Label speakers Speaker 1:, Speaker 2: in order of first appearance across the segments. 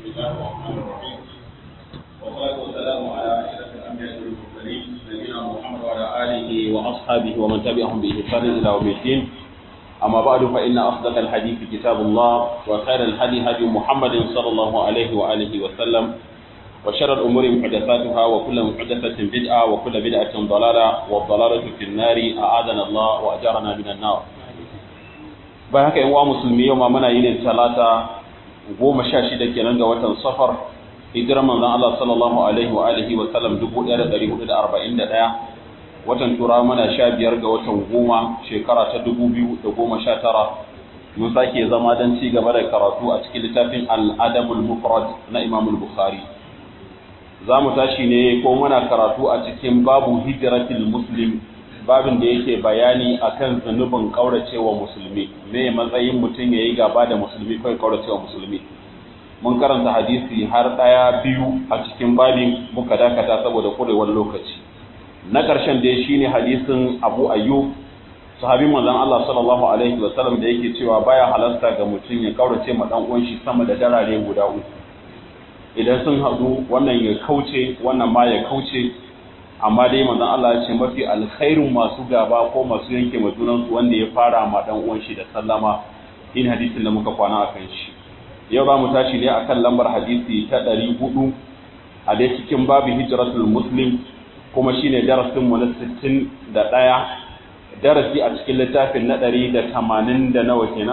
Speaker 1: الله الرحمن الرحيم والصلاة والسلام على أشرف الأنبياء والمرسلين نبينا محمد وعلى آله وأصحابه ومن تبعهم بإحسان إلى يوم الدين أما بعد فإن أصدق الحديث كتاب الله وخير الهدي هدي محمد صلى الله عليه وآله وسلم وشر الأمور محدثاتها وكل محدثة بدعة وكل بدعة ضلالة والضلالة في النار أعاذنا الله وأجارنا من النار. bayan haka yan uwa musulmi yau ma muna yin talata 16 kenan ga watan safar hijirar manzon Allah sallallahu alaihi wa alihi wa sallam 1441 watan tura mana 15 ga watan goma shekara ta 2019 mun sake zama dan ci gaba da karatu a cikin littafin al-adabul mufrad na Imam al-Bukhari. Zamu tashi ne ko muna karatu a cikin babu hijratil muslim, babin da yake bayani akan zunubin kauracewa musulmi, me matsayin mutum yayi gaba da musulmi ko kauracewa musulmi. Mun karanta hadisi har daya biyu a cikin babin muka dakata saboda kurewar lokaci. Na karshen dai shine hadisin Abu Ayyub sahabin manzon Allah sallallahu alaihi wasallam da yake cewa baya halasta ga mutum ya kaurace ma dan uwan shi sama da darare guda uku. Idan sun haɗu wannan ya kauce wannan ma ya kauce, amma dai manzon Allah ya ce mafi alkhairun masu gaba ko masu yanke majunansu wanda ya fara ma dan uwan shi da sallama. In hadisin da muka kwana akan shi yau za mu tashi ne akan lambar hadisi ta 400 a dai cikin babu hijratul muslim, kuma shine darasin mu na 61, darasi a cikin littafin na 180 da nawa kenan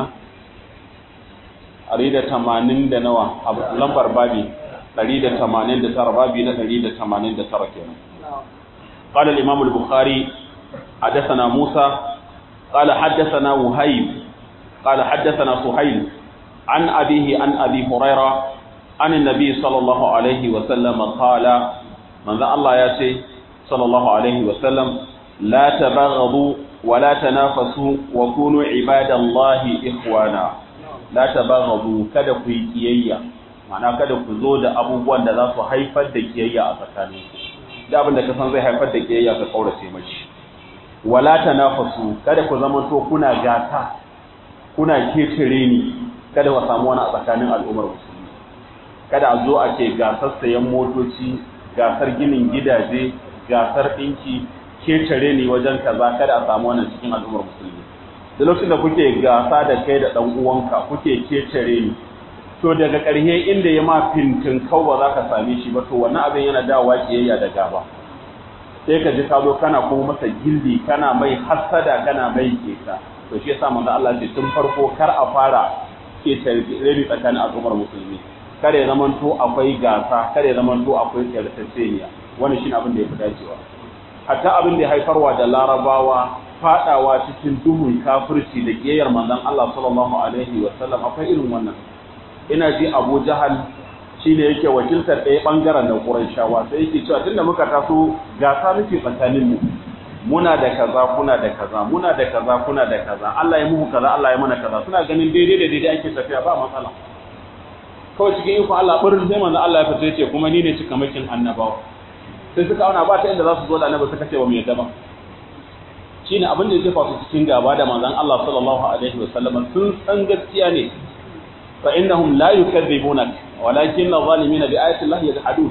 Speaker 1: 180 da nawa lambar babi 189 babi na 189 kenan. قال الإمام البخاري حدثنا موسى قال حدثنا وهيب قال حدثنا سهيل عن أبيه عن أبي هريرة عن النبي صلى الله عليه وسلم قال من ذا الله ياتي صلى الله عليه وسلم لا تبغضوا ولا تنافسوا وكونوا عباد الله إخوانا. لا تبغضوا kada ku yi kiyayya, ma'ana kada ku zo da abubuwan da za su haifar da kiyayya a tsakaninku. Da abin da ka san zai haifar da kiyayya ka kaurace mashi. Wala tanafasu, kada ku zama to kuna gata, kuna ketare ni, kada ku samu wani a tsakanin al'ummar musulmi. Kada a zo a ce gasar sayan motoci, gasar ginin gidaje, gasar ɗinki, ketare ni wajen kaza, kada a samu wannan cikin al'ummar musulmi. Da lokacin da kuke gasa da kai da ɗan uwanka, kuke ketare ni, to daga ƙarshe inda ya ma fintin kau ba za ka same shi ba, to wannan abin yana dawowa kiyayya da gaba. Sai ka ji ka zo kana kuma masa gildi, kana mai hassada, kana mai keta. To shi yasa manzo Allah ce tun farko kar a fara ketare tsakanin al'ummar musulmi. Kada ya zamanto akwai gasa, kada ya zamanto akwai tsarkakeniya. Wannan shine abin da ya fi dacewa. Hatta abin da ya haifarwa da Larabawa fadawa cikin duhun kafirci da kiyayyar manzon Allah sallallahu alaihi wa sallam akwai irin wannan. Ina ji Abu Jahal shi ne yake wakiltar ɗaya ɓangaren da Qurayshawa, sai yake cewa tunda muka taso gasa muke tsakaninmu, muna da kaza kuna da kaza, muna da kaza kuna da kaza, Allah ya muku kaza Allah ya mana kaza, suna ganin daidai da daidai ake tafiya ba matsala. Kawai cikin iko Allah burin sai manzo Allah ya fito yace kuma ni ne cikamakin annabawa. Sai suka auna ba ta inda za su zo da annabi suka ce ba mu yadda ba. Shine abin da ya jefa su cikin gaba da manzon Allah sallallahu alaihi wasallam, sun san gaskiya ne. فإنهم لا يكذبونك ولكن الظالمين بآيات الله يجحدون.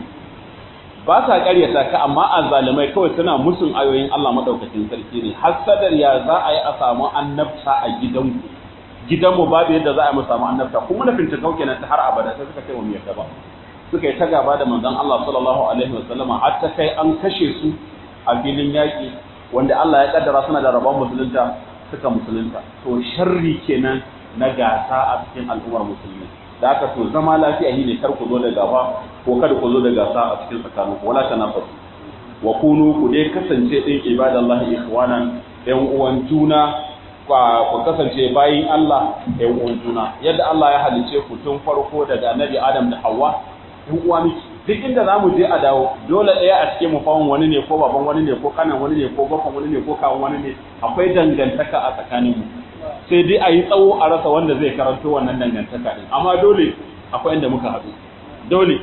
Speaker 1: ba sa ƙaryata ka, amma azzalimai kawai suna musun ayoyin Allah madaukakin sarki ne. Hasadar ya za a yi a samu annabta a gidanmu babu yadda za a yi mu samu annabta, kuma na finta kauke na ta har abada, sai suka ce wa mu yarda ba. Suka yi ta gaba da manzon Allah sallallahu alaihi wasallama har ta kai an kashe su a filin yaƙi, wanda Allah ya kaddara suna da rabon musulunta suka musulunta. To sharri kenan na gasa a cikin al'ummar musulmi. Da aka so zama lafiya ne kar ku zo da gaba ko kada ku zo da gasa a cikin tsakaninku. Wala tanafasu wa kunu, ku dai kasance din ibadallahi ikhwanan, ɗan uwan juna, ku kasance bayin Allah ɗan uwan juna. Yadda Allah ya halice ku tun farko daga Annabi Adam da Hawwa, ɗan uwa miki. Duk inda za mu je a dawo, dole ɗaya a cikin mu fawon wani ne ko baban wani ne ko kanan wani ne ko bakon wani ne ko kawun wani ne, akwai dangantaka a tsakaninmu. Sai dai a yi tsawo a rasa wanda zai karanto wannan dangantaka din, amma dole akwai inda muka haɗu. Dole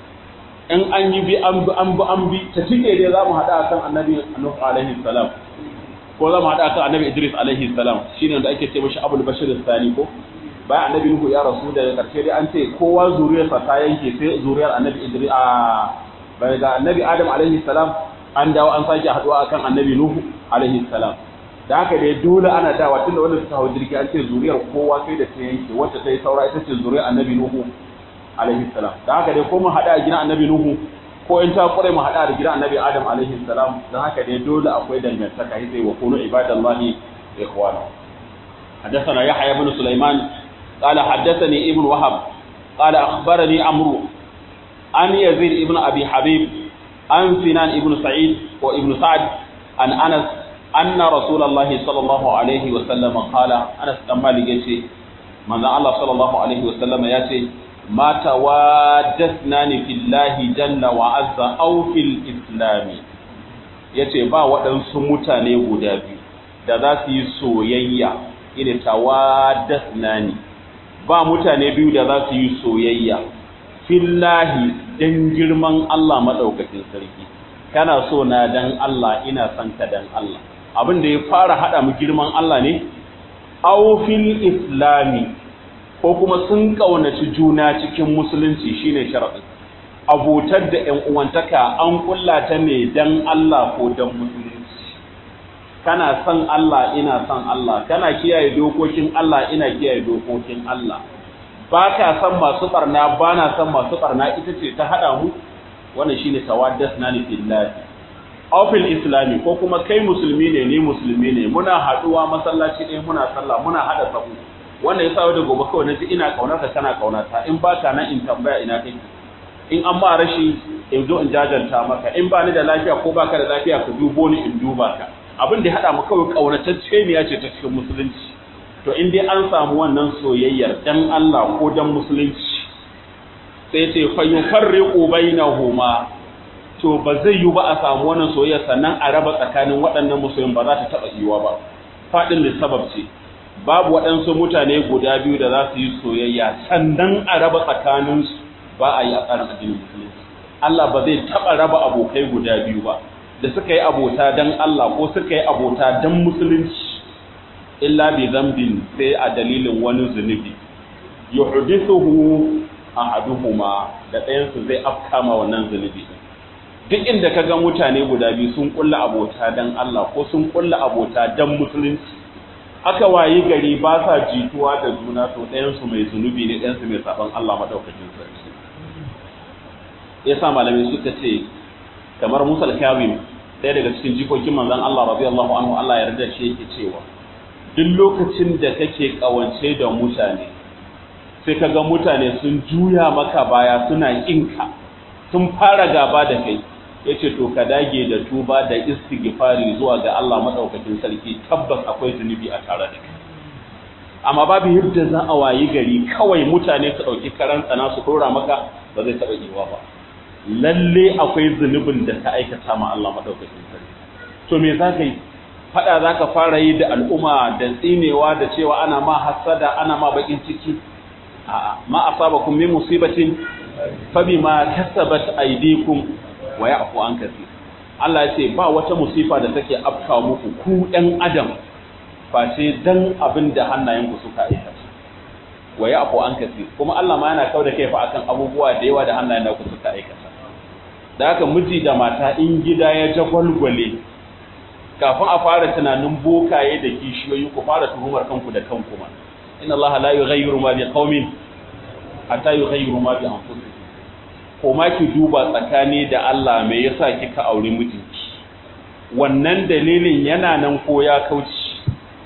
Speaker 1: in an yi bi an bi ta cike dai za mu haɗa kan annabi Nuh alaihi salam, ko za mu haɗa kan annabi Idris alaihi salam, shine da ake ce mashi Abul Bashir Sani ko bayan annabi Nuhu ya rasu daga karshe dai an ce kowa zuriyarsa ta yanke sai zuriyar annabi Idris bai ga annabi Adam alaihi salam an dawo an sake haduwa akan annabi Nuhu alaihi salam da haka dai dole ana dawa tunda wanda suka hawo jirgi an ce zuriyar kowa sai da ta yanke wacce ta yi saura ita ce zuriyar annabi Nuhu alaihi salam da haka dai ko mu hada a gidan annabi Nuhu ko in ta kure mu hada da gidan annabi Adam alaihi salam da haka dai dole akwai dangantaka sai wa kunu ibadallahi ikhwana حدثنا يحيى بن سليمان قال حدثني ابن وهب قال أخبرني عمرو عن يزيد ابن أبي حبيب عن سنان ابن سعيد وابن سعد عن أنس أن رسول الله صلى الله عليه وسلم قال أنس لما لقيت من الله صلى الله عليه وسلم ياتي ما توادثنان في الله جل وعز أو في الإسلام yace ba waɗansu mutane guda biyu da za su yi soyayya ina tawaddasnani ba mutane biyu da za su yi soyayya fillahi dan girman Allah madaukakin sarki kana so na dan Allah ina son ka dan Allah abin da ya fara hada mu girman Allah ne aw fil islami ko kuma sun kaunaci juna cikin musulunci shine sharadin abotar da ƴan uwantaka an kullata ne dan Allah ko dan musulunci kana son Allah ina son Allah kana kiyaye dokokin Allah ina kiyaye dokokin Allah ba ka san masu barna ba na san masu barna ita ce ta hada mu wannan shine tawaddasna ni fillahi aw fil islami ko kuma kai musulmi ne ni musulmi ne muna haduwa masallaci ɗaya muna sallah muna hada sahu wannan yasa da gobe kawai naji ina kaunar ka kana kaunata in ba ka nan in tambaya ina kai in an ma rashi in zo in jajanta maka in ba ni da lafiya ko baka da lafiya ka dubo ni in duba ka abin da ya hada mu kawai kaunatacce ne ya ce ta cikin musulunci to in dai an samu wannan soyayyar dan Allah ko dan musulunci sai ce fa yufarriqu bainahuma to ba zai yi ba a samu wannan soyayya sannan a raba tsakanin waɗannan musulmin ba za ta taba yiwa ba fadin da sabab ce babu waɗansu mutane guda biyu da za su yi soyayya sannan a raba tsakanin su ba a yi a tsarin addinin musulunci Allah ba zai taba raba abokai guda biyu ba da suka yi abota dan Allah ko suka yi abota dan musulunci illa bi zambin sai a dalilin wani zunubi yuhdithuhu ahaduhuma da ɗayan su zai afkama wannan zunubi duk inda kaga mutane guda biyu sun kulla abota dan Allah ko sun kulla abota dan musulunci aka wayi gari ba sa jituwa da juna to ɗayan su mai zunubi ne ɗayan su mai saban Allah madaukakin sarki yasa malamai suka ce kamar Musa al-Kawim ɗaya daga cikin jikokin manzon Allah radiyallahu anhu Allah ya yarda shi yake cewa duk lokacin da kake kawance da mutane sai kaga mutane sun juya maka baya suna kinka sun fara gaba da kai yace to ka dage da tuba da istighfari zuwa ga Allah madaukakin sarki tabbas akwai zunubi a tare da kai amma babu yadda za a wayi gari kawai mutane su dauki karan tsana su dora maka ba zai taba yiwa ba lalle akwai zunubin da ka aikata ma Allah madaukakin sarki to me za ka yi fada za ka fara yi da al'umma da tsinewa da cewa ana ma hasada ana ma bakin ciki a'a ma asabakum min musibatin fa bima kasabat aydikum wa ya'fu an kaseer Allah ya ce ba wata musifa da take afka muku ku ɗan adam face dan abin da hannayenku suka aikata wa ya'fu an kaseer kuma Allah ma yana kauda kai fa akan abubuwa da yawa da hannayenku suka aikata da haka miji da mata in gida ya jagwalgwale kafin a fara tunanin bokaye da kishiyoyi ku fara tuhumar kanku da kanku ma inna Allah la yughayyiru ma biqaumin hatta yughayyiru ma bi anfusihim ko ma ki duba tsakani da Allah me yasa kika aure mijinki wannan dalilin yana nan ko ya kauce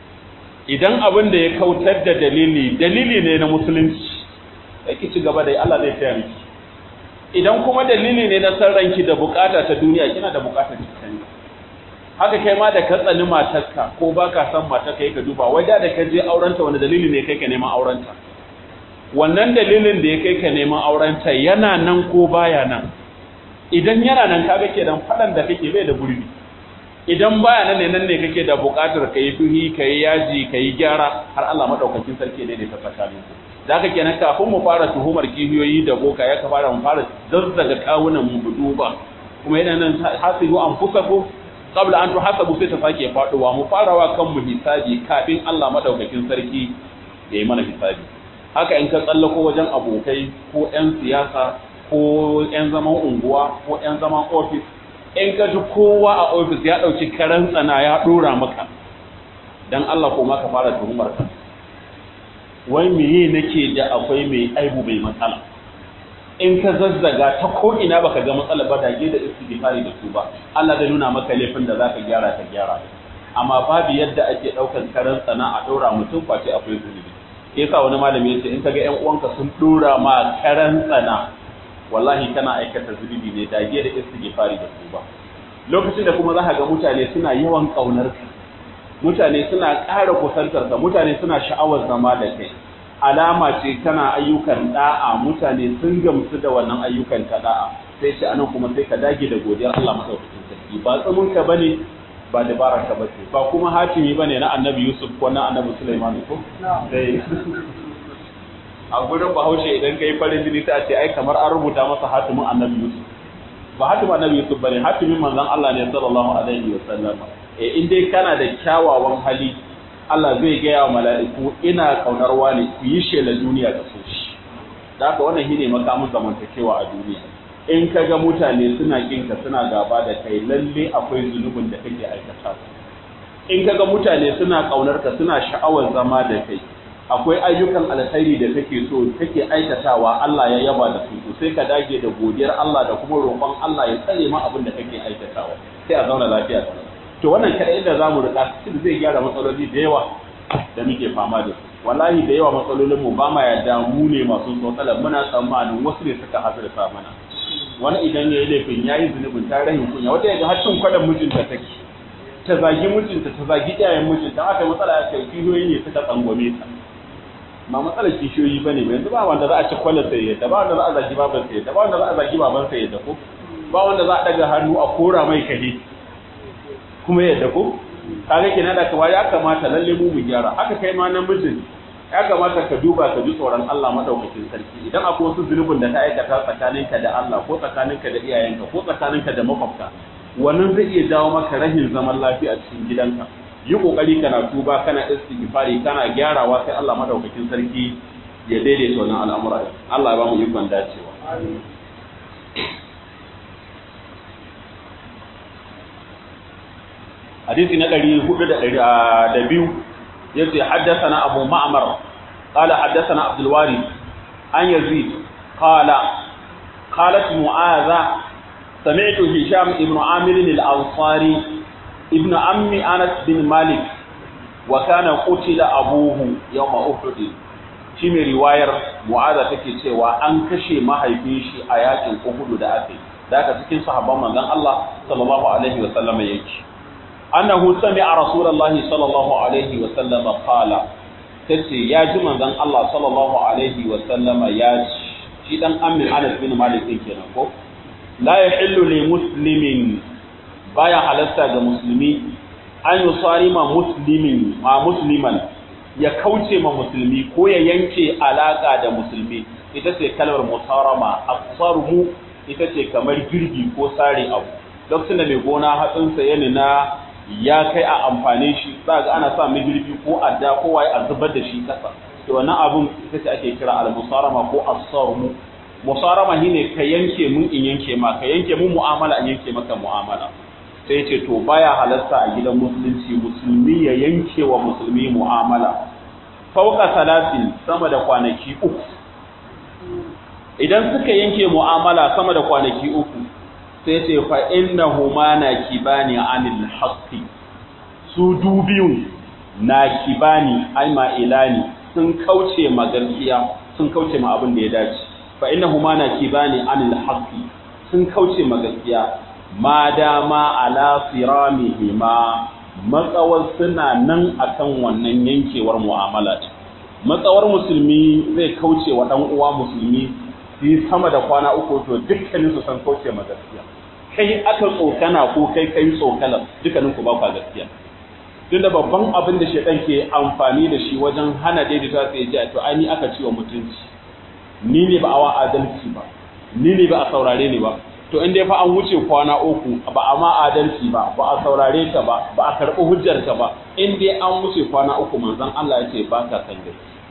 Speaker 1: idan abin da ya kautar da dalili ne na musulunci sai ki ci gaba da Allah zai taya miki idan kuma dalili ne na san ranki da bukata ta duniya kina da bukatar ki haka kai ma da ka tsani matarka ko baka san matarka ka duba wajen da ka je aurenta wani dalili ne kai ka neman aurenta wannan dalilin da ya kai ka neman aurenta yana nan ko baya nan idan yana nan kaga kenan fadan da kake bai da gurbi idan baya nan ne kake da bukatar kai tuhi kai yaji kai gyara har Allah madaukakin sarki ne da ta tsakanin ku da haka kenan kafin mu fara tuhumar kihiyoyi da boka ya fara mu fara zazzaga kawunan mu duba kuma yana nan hasibu anfusakum qabla an tuhasabu sai ta sake faduwa mu farawa kanmu hisabi kafin Allah madaukakin sarki yayi mana hisabi haka in ka tsallako wajen abokai ko 'yan siyasa ko 'yan zaman unguwa ko 'yan zaman ofis, in ka ji kowa a ofis ya ɗauki karan tsana ya ɗora maka, don Allah ko ma ka fara tuhumar ka. Wai meye nake da akwai mai aibu mai matsala? In ka zazzaga ta ko'ina baka ga matsala ba, dage da istighfari da tuba, Allah zai nuna maka laifin da zaka gyara ka gyara. Amma babu yadda ake ɗaukan karan tsana a ɗora mutum face akwai zunubi. Yasa wani malami yace in kaga ƴan uwanka sun ɗora ma karan tsana, wallahi kana aikata zunubi ne, dage da istighfari da tuba. Lokacin da kuma zaka ga mutane suna yawan kaunar ka, mutane suna ƙara kusantar ka, mutane suna sha'awar zama da kai, alama ce kana ayyukan da'a, mutane sun gamsu da wannan ayyukan ta da'a. Sai ce anan kuma sai ka dage da godiyar Allah madaukakin sarki. Ba tsumin ka bane, ba dabarar ka bace, ba kuma hatimi bane na Annabi Yusuf ko na Annabi Sulaiman ko sai a gurin Bahaushe idan kai farin jini sai a ce ai kamar an rubuta masa hatimin Annabi Yusuf. Ba hatimin Annabi Yusuf bane, hatimin manzon Allah ne sallallahu alaihi wasallam. In dai kana da kyawawan hali, Allah zai gaya wa mala'iku ina kaunar wani, ku yi shela duniya da so shi. Da haka wannan shine makamin zamantakewa a duniya. In ka ga mutane suna kinka suna gaba da kai, lalle akwai zunubin da kake aikata. In ka ga mutane suna kaunar ka suna sha'awar zama da kai, akwai ayyukan alkhairi da kake so kake aikatawa, Allah ya yaba da su, sai ka dage da godiyar Allah da kuma roƙon Allah ya tsare ma abin da kake aikatawa, sai a zauna lafiya. To wannan kada inda zamu rika shi zai gyara matsaloli da yawa da muke fama da su. Wallahi da yawa matsalolin mu ba ma yarda mu ne masu tsotsalan, muna tsammanin wasu ne suka hasarta mana. Wani idan ya yi laifin ya yi zunubin ta rahin kunya, wata yaga har cin kwalan mijinta take, ta zagi mijinta, ta zagi iyayen mijinta, haka matsala ya kai kishiyoyi ne suka tsangwame ta. Ba matsalar kishiyoyi ba ne, yanzu ba wanda za a ci kwalan sai yadda, ba wanda za a zagi baban sai yadda, ba wanda za a zagi baban sai yadda ko, ba wanda za a daga hannu a kora mai kahe kuma yadda ko. Kaga kenan da kawai ya kamata lalle mu gyara. Haka kai ma namijin ya kamata ka duba ka ji tsoron Allah madaukakin sarki. Idan akwai wasu zunubin da ka aikata tsakaninka da Allah ko tsakaninka da iyayenka ko tsakaninka da makwabta, wannan zai iya jawo maka rahin zaman lafiya a cikin gidanka. Yi kokari kana tuba, kana istighfari, kana gyarawa, sai Allah madaukakin sarki ya daidaita wannan al'amura. Allah ya ba mu ikon dacewa. Hadisi na 402 يجي حدثنا أبو معمر قال حدثنا عبد الوارث عن يزيد قالت معاذة سمعت هشام ابن عامر الأنصاري ابن عم أنس بن مالك وكان قتل أبوه يوم أحد. شيء رواية معاذة تكي cewa an kashe mahaifin shi a yakin Uhud da aka yi. Da aka cikin sahabban manzon Allah sallallahu alaihi wa sallam yake. Annahu sami'a Rasulullahi sallallahu alaihi wa sallama qala, tace ya ji manzon Allah sallallahu alaihi wa sallama ya shi dan ammin Anas bin Malik din kenan ko, la yahillu li muslimin, baya halatta ga musulmi an yusarima musliman ya kauce ma musulmi ko ya yanke alaka da musulmi. Ita ce kalmar musarama. Asarmu ita ce kamar girgi ko sare abu. Lokacin da mai gona hatsinsa ya nuna ya kai a amfane shi, za ga ana sa magirbi ko adda ko waye a zubar da shi kasa. To wannan abun ita ce ake kira al-musarama ko as-sarmu. Musarama shine ka yanke mun in yanke ma, ka yanke mun mu'amala in yanke maka mu'amala. Sai ce to baya halarta a gidan musulunci musulmi ya yanke wa musulmi mu'amala fauka salatin, sama da kwanaki 3. Idan suka yanke mu'amala sama da kwanaki 3, sai ce fa innahuma nakibani anil haqqi, su dubiyun nakibani ai ma'ilani, sun kauce ma gaskiya, sun kauce ma abin da ya dace. Fa innahuma nakibani anil haqqi, sun kauce ma gaskiya, ma dama ala siramihima, matsawar suna nan akan wannan yankewar mu'amala. Matsawar musulmi zai kauce wa dan uwa musulmi yi sama da kwana 3, to dukkanin su san kauce ma gaskiya. Kai aka tsokana ko kai tsokala, dukkanin ku ba ku gaskiya. Tunda babban abin da shedan ke amfani da shi wajen hana daidaita sai ya ce to ai ni aka ciwa mutunci, ni ne ba awa adalci ba, ni ne ba a saurare ni ba. To in dai fa an wuce kwana 3 ba a ma adalci ba, ba a saurare ka ba, ba a karɓi hujjar ka ba, in dai an wuce kwana 3 manzon Allah ya ce ba ka san gaskiya.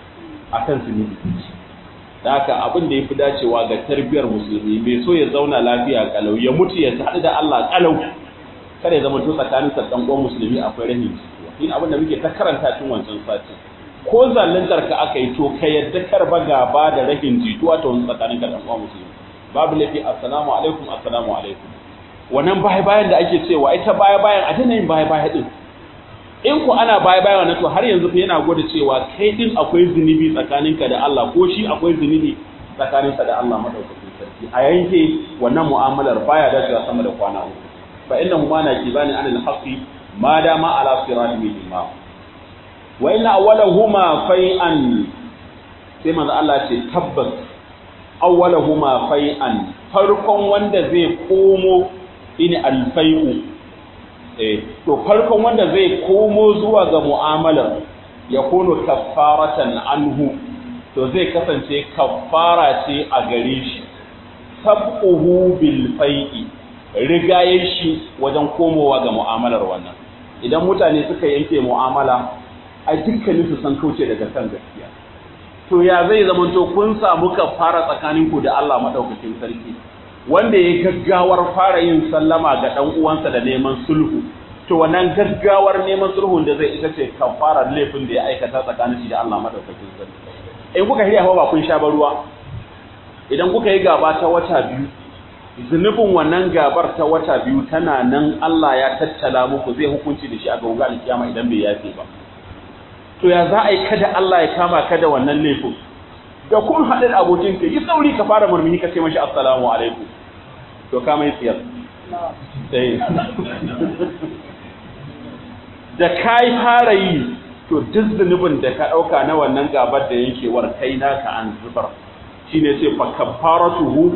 Speaker 1: akan zunubi. Da haka abin da yafi dacewa ga tarbiyar musulmi mai so ya zauna lafiya kalau ya mutu ya haɗu da Allah kalau kada ya zama to tsakanin sa dan uwan musulmi akwai rahin jituwa. Yin abin da muke ta karanta tun wancan sati ko zaluntar ka aka yi to ka yadda karba gaba da rahin jituwa ta wani tsakanin ka dan uwan musulmi. Babu lafi assalamu alaikum assalamu alaikum. Wannan bayan da ake cewa ita bayan a dana yin baya din. In ku ana baya wannan to har yanzu fa yana gwada cewa kai din akwai zunubi tsakaninka da Allah ko shi akwai zunubi tsakaninsa da Allah madaukakin sarki. A yanke wannan mu'amalar baya dacewa sama da kwana uku. Fa innahu ma naqibani anil haqqi ma dama ala siratihim. Wa inna awwalahuma fai'an sai manzo Allah ce tabbas awwalahuma fai'an farkon wanda zai komo ini alfai'u to farkon wanda zai komo zuwa ga mu'amalar ya kono kaffaratan anhu to zai kasance kaffara ce a gare shi sabquhu bil fai'i rigaye shi wajen komowa ga mu'amalar wannan idan mutane suka yanke mu'amala a dukkanin su san kauce daga kan gaskiya to ya zai zamanto kun samu kaffara tsakaninku da Allah madaukakin sarki wanda ya gaggawar fara yin sallama ga dan uwansa da neman sulhu to wannan gaggawar neman sulhun da zai ita ce kafarar laifin da ya aikata tsakanin shi da Allah madaukakin sarki in kuka hiya ba kun sha ruwa idan kuka yi gaba ta wata biyu zunubin wannan gabar ta wata biyu tana nan Allah ya tattala muku zai hukunci da shi a gauga alkiyama idan bai yafe ba to ya za a yi kada Allah ya kama ka da wannan laifin da kun haɗu da abokinka yi sauri ka fara murmushi ka ce mashi assalamu alaikum to ka mai tsiyar da kai fara yi to duk zunubin da ka ɗauka na wannan gabar da yankewar kai naka an zubar shine ce fa kafaratuhu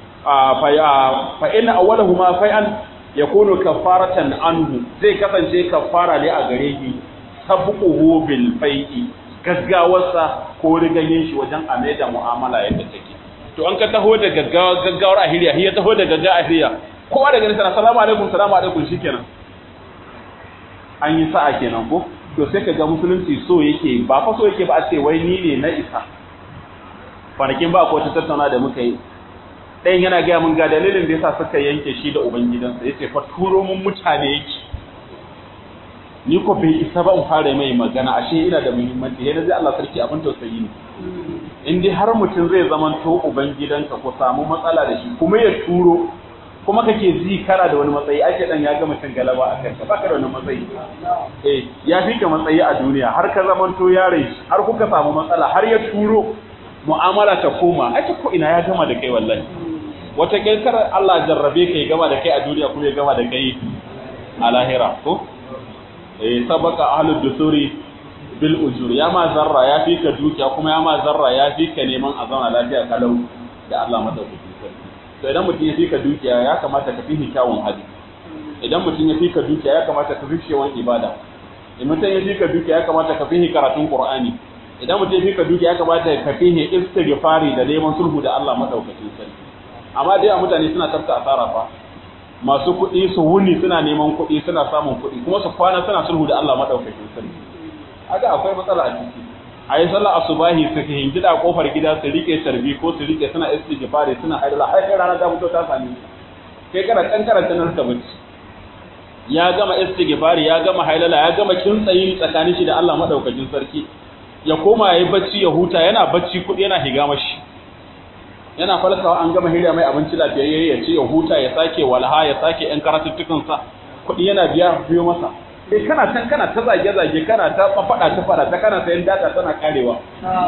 Speaker 1: fa inna awwalahuma fa'an yakunu kafaratan anhu zai kasance kafara ne a gare ki sabquhu bil fai'i gaggawarsa ko rigayen shi wajen ame da mu'amala yadda take to an ka taho da gaggawar ahiriya hiya taho da gaggawar ahiriya kowa daga nisa assalamu alaikum shikenan an yi sa'a kenan ko to sai ka ga musulunci so yake ba fa so yake ba a ce wai ni ne na isa kwanakin ba ko ta tattauna da muka yi ɗayan yana gaya mun ga dalilin da yasa suka yanke shi da ubangidansa yace fa turo mun mutane yake ni ko bai isa ba in fara mai magana ashe ina da muhimmanci sai naji Allah sarki abin tausayi ne in dai har mutum zai zaman to ubangidanka ko samu matsala da shi kuma ya turo kuma kake ji kana da wani matsayi ake dan ya ga mutum galaba a kanka baka da wani matsayi ya fi ka matsayi a duniya har ka zaman to yare har kuka samu matsala har ya turo mu'amala ta koma ai ko ina ya gama da kai wallahi wata kar Allah jarrabe kai gama da kai a duniya kuma ya gama da kai a lahira ko sabaka ahlud dusuri bil ujur ya ma zarra ya fi ka dukiya kuma ya ma zarra ya fi ka neman a zauna lafiya kalau da Allah madaukakin sarki to idan mutum ya fi ka dukiya ya kamata ka fi kyawun hali idan mutum ya fi ka dukiya ya kamata ka fi yawan ibada idan mutum ya fi ka dukiya ya kamata ka fi karatun qur'ani idan mutum ya fi ka dukiya ya kamata ka fi istighfari da neman sulhu da Allah madaukakin sarki amma dai mutane suna tafka asara fa masu kuɗi su wuni suna neman kuɗi suna samun kuɗi kuma su kwana suna sulhu da Allah madaukakin sarki aga akwai matsala a ciki ayi sallar asubahi su hingida kofar gida su rike tarbi ko su rike suna istighfari suna haila har kai rana ta fito ta sami kai kana kan karanta nan ka bacci ya gama istighfari ya gama hailala ya gama kintsayi tsakanin shi da Allah madaukakin sarki ya koma yayi bacci ya huta yana bacci kuɗi yana higa mashi yana falkawa an gama hira mai abinci lafiyayye ya ce ya huta ya sake walha ya sake yan karatuttukan sa kuɗi yana biyo masa sai kana ta zage kana ta fada ta kana sayan data tana karewa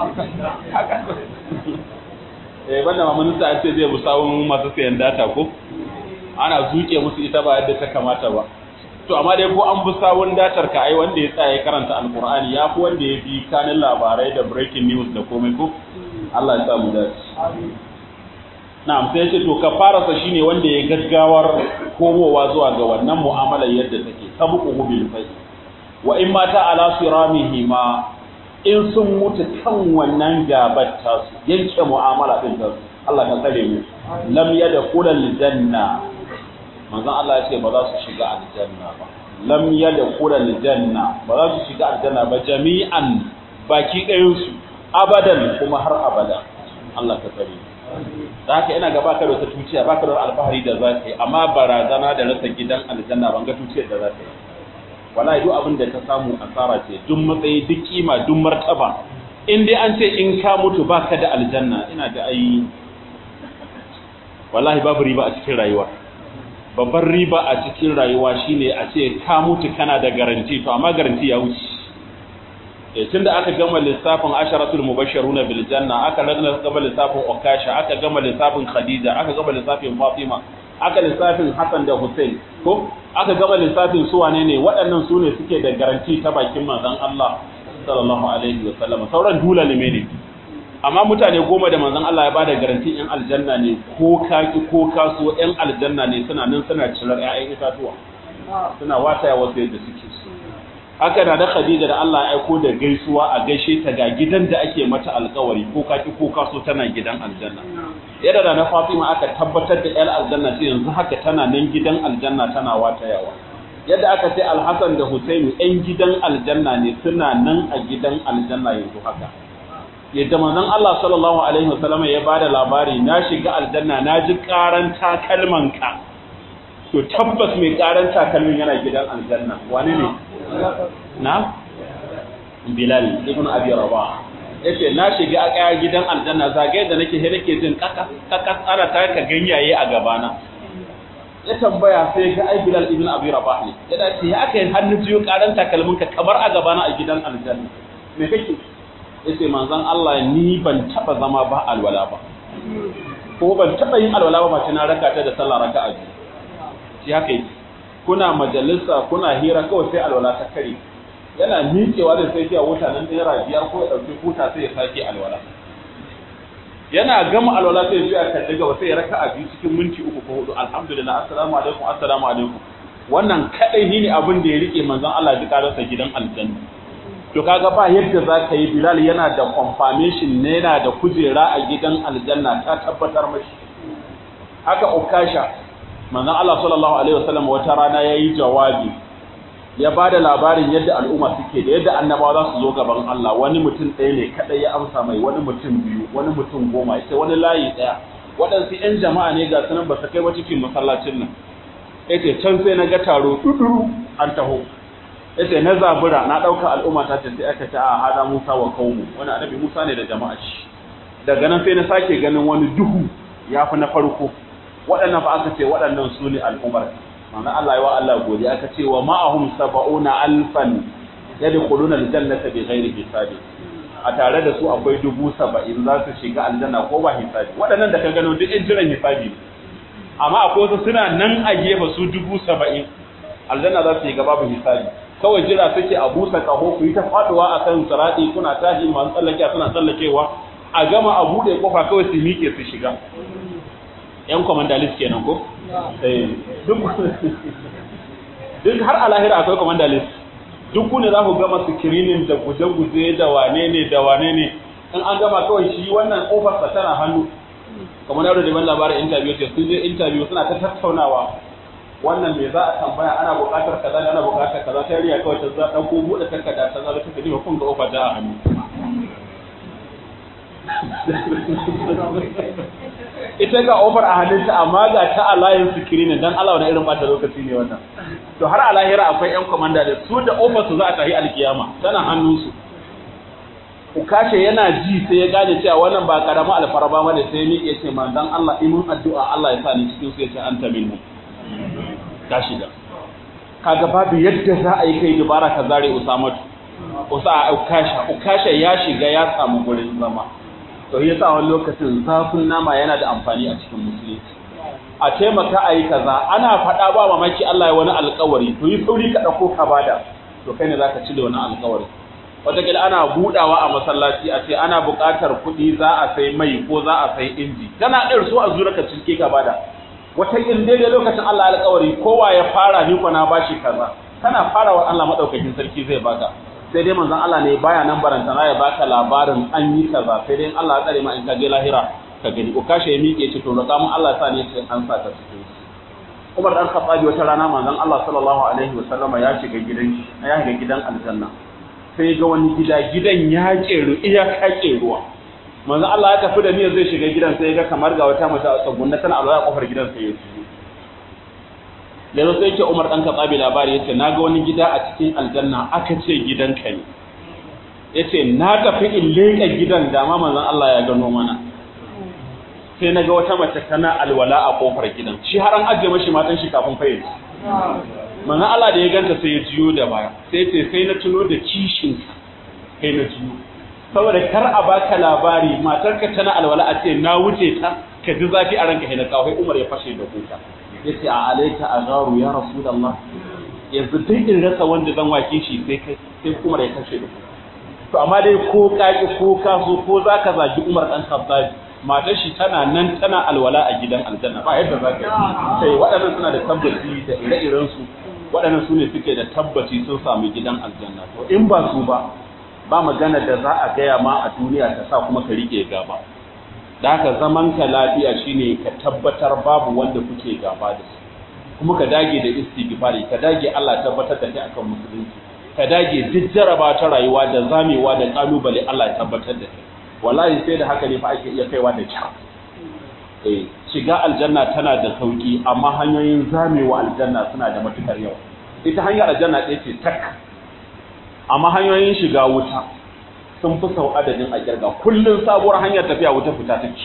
Speaker 1: banda ma minista ya ce zai bi sawun masu sayan data ko ana zuke musu ita ba yadda ta kamata ba to amma dai ko an bi sawun datar ka ai wanda ya tsaya karanta alqur'ani ya fi wanda ya bi kanin labarai da breaking news da komai ko Allah ya samu dace na'am sai ce to kafararsa shine wanda ya gaggawar komowa zuwa ga wannan mu'amalar yadda take sabuqu bil fai wa in mata ala siramihi ma in sun mutu kan wannan gabar ta su yanke mu'amala din ta Allah ka tsare mu lam yadkhulul janna manzon Allah ya ce ba za su shiga aljanna ba lam yadkhulul janna ba za su shiga aljanna ba jami'an baki ɗayan su abadan kuma har abada Allah ka tsare da haka ina ga baka da wata tuciya baka da alfahari da za ka yi amma barazana da rasa gidan aljanna ban ga tuciyar da za ka yi wallahi duk abin da ka samu asara ce duk matsayi duk kima duk martaba in dai an ce in ka mutu baka da aljanna ina da ai wallahi babu riba a cikin rayuwa babbar riba a cikin rayuwa shine a ce ka mutu kana da garanti to amma garanti ya wuce tunda aka gama lissafin asharatul mubashshiruna bil janna aka gama lissafin ukasha aka gama lissafin khadija aka gama lissafin fatima aka lissafin hasan da hussein ko aka gama lissafin su wane ne waɗannan su ne suke da garanti ta bakin manzon Allah sallallahu alaihi wa sallam sauran dulal ne amma mutane goma da manzon Allah ya bada garanti in aljanna ne ko kaki ko kaso in aljanna ne suna nan suna cirar ƴaƴan itatuwa suna wataya wasu yadda suke so haka na da Khadija da Allah ya aiko da gaisuwa a gaishe ta ga gidan da ake mata alƙawari ko kaki ko kaso tana gidan aljanna yadda da na Fatima aka tabbatar da ƴar aljanna ce yanzu haka tana nan gidan aljanna tana watayawa yadda aka ce Al-Hasan da Husaini ƴan gidan aljanna ne suna nan a gidan aljanna yanzu haka yadda manzon Allah sallallahu alaihi wasallam ya bada labari na shiga aljanna na ji karan takalmanka to tabbas mai karan takalmin yana gidan aljanna wane ne na Bilal ibn Abi Rabah yace na shiga a gidan aljanna zagaye da nake he nake jin kakas ana taka ganyaye a gabana ya tambaya sai ga ai Bilal ibn Abi Rabah ne yana ce ya kai hannu jiyo karan takalminka kamar a gabana a gidan aljanna me kake yace manzon Allah ni ban taba zama ba alwala ba ko ban taba yin alwala ba sai na raka ta da sallah raka'a biyu shi haka yake kuna majalisa kuna hira kawai sai alwala ta kare yana miƙewa da sai ya wuta nan naira 5 ko ya dauki huta sai ya sake alwala yana gama alwala sai ya kalli gaba sai ya raka'a biyu cikin minti 3 ko 4 alhamdulillah assalamu alaikum wannan kadai ne abin da ya rike manzon Allah ya karasa gidan aljanna to kaga ba yadda zaka yi Bilal yana da confirmation ne yana da kujera a gidan aljanna ta tabbatar mashi haka Ukasha manzon Allah sallallahu alaihi wasallam wata rana yayi jawabi ya bada labarin yadda al'umma suke da yadda annabawa za su zo gaban Allah wani mutum ɗaya ne kadai ya amsa mai wani mutum biyu wani mutum 10 sai wani layi ɗaya waɗansu ƴan jama'a ne ga sunan ba su kai ba cikin masallacin nan yace can sai na ga taro duduru an taho yace na zabura na dauka al'umma ta ce sai aka ce a hada Musa wa qaumu wani annabi Musa ne da jama'a shi daga nan sai na sake ganin wani duhu yafi na farko waɗannan fa aka ce waɗannan su ne al'umar manzo Allah ya wa Allah godiya aka ce wa ma'ahum 70,000 yadkhuluna aljannata bighairi hisabi a tare da su akwai 70,000 za su shiga aljanna ko ba hisabi waɗannan da ka gano duk in jiran hisabi amma akwai wasu suna nan a gefe su 70,000 aljanna za su yi babu hisabi kawai jira suke a busa kaho ku yi ta faduwa akan sirati kuna tashi masu tsallake suna tsallakewa a gama a bude kofa kawai su miƙe su shiga yan commandalis kenan ko duk har a lahira akwai commandalis duk ku ne za ku gama screening da guje-guje da wane ne in an gama kawai shi wannan kofar sa tana hannu kamar yadda da ban labarin interview ce sun je interview suna ta tattaunawa wannan me za a tambaya ana buƙatar kaza ana buƙatar kaza sai riya kawai ta za dan ko bude takarda ta za ta tafi kun ga ofa ta a hannu ita ga ofar a hannunta amma ga ta a layin screen dan Allah wani irin bata lokaci ne wannan to har a lahira akwai yan komanda da su da ofar su za a tafi alkiyama tana hannunsu Ukashe yana ji sai ya gane cewa wannan ba karama alfarba bane sai ni yace manzon Allah imin addu'a Allah ya sa ni cikin su yace anta minhu ka shiga kaga babu yadda za a yi kai dubara ka zare Usamatu Ukasha ya shiga ya samu gurin zama to yasa wani lokacin zafin nama yana da amfani a cikin musulunci a taimaka a yi kaza ana faɗa ba mamaki Allah ya wani alƙawari to yi sauri ka ɗauko ka bada to kai ne za ka cire wani alƙawari wataƙila ana buɗawa a masallaci a ce ana buƙatar kuɗi za a sai mai ko za a sai inji kana ɗar so a zura ka cike ka bada wataƙila daidai lokacin Allah alƙawari kowa ya fara ni na bashi kaza kana fara wa Allah madaukakin sarki zai baka sai dai manzon Allah ne baya nan barantana ya baka labarin an yi kaza sai dai Allah ya tsare ma in ka je lahira ka gani Ukasha ya miƙe ce to roƙa mun Allah ya sa ne sai an sa ta cikin Umar dan Khattabi wata rana manzon Allah sallallahu alaihi wasallama ya shiga gidan aljanna sai ga wani gidan ya keru iya ka keruwa manzo Allah ya tafi da niyyar zai shiga gidan sai ga kamar ga wata mace a tsagunna tana alwala kofar gidan sai ya ci da zo sai ke Umar dan Khattabi labari yace naga wani gida a cikin aljanna aka ce gidanka ne yace na tafi in leka gidan da ma manzon Allah ya gano mana sai naga wata mace tana alwala a kofar gidan shi har an ajiye mashi matan shi kafin fayyade manzon Allah da ya ganta sai ya jiyo da baya sai ce sai na tuno da kishin kai na jiyo saboda kar a baka labari matarka tana alwala a ce na wuce ta ka ji zafi a ranka hina kawai Umar ya fashe da kuka yace a alaika agaru ya rasulullah yanzu duk in rasa wanda zan wake shi sai kai sai Umar ya fashe da kuka to amma dai ko kaki ko kaso ko zaka zagi Umar dan Khattab matar shi tana nan tana alwala a gidan aljanna ba yadda zaka yi sai waɗannan suna da tabbaci da ire-iren su waɗannan su ne suke da tabbaci sun samu gidan aljanna to in ba su ba magana da za a gaya ma a duniya ta sa kuma ka rike gaba da haka zaman ka lafiya shine ka tabbatar babu wanda kuke gaba da su kuma ka dage da istighfari ka dage Allah tabbatar da kai akan musulunci ka dage duk jaraba ta rayuwa da zamewa da kalubale Allah ya tabbatar da kai wallahi sai da haka ne fa ake iya kaiwa da kyau shiga aljanna tana da sauki amma hanyoyin zamewa aljanna suna da matukar yawa ita hanyar aljanna ɗaya ce tak amma hanyoyin shiga wuta sun fi sau adadin a kirga kullun sabuwar hanyar tafiya wuta fita take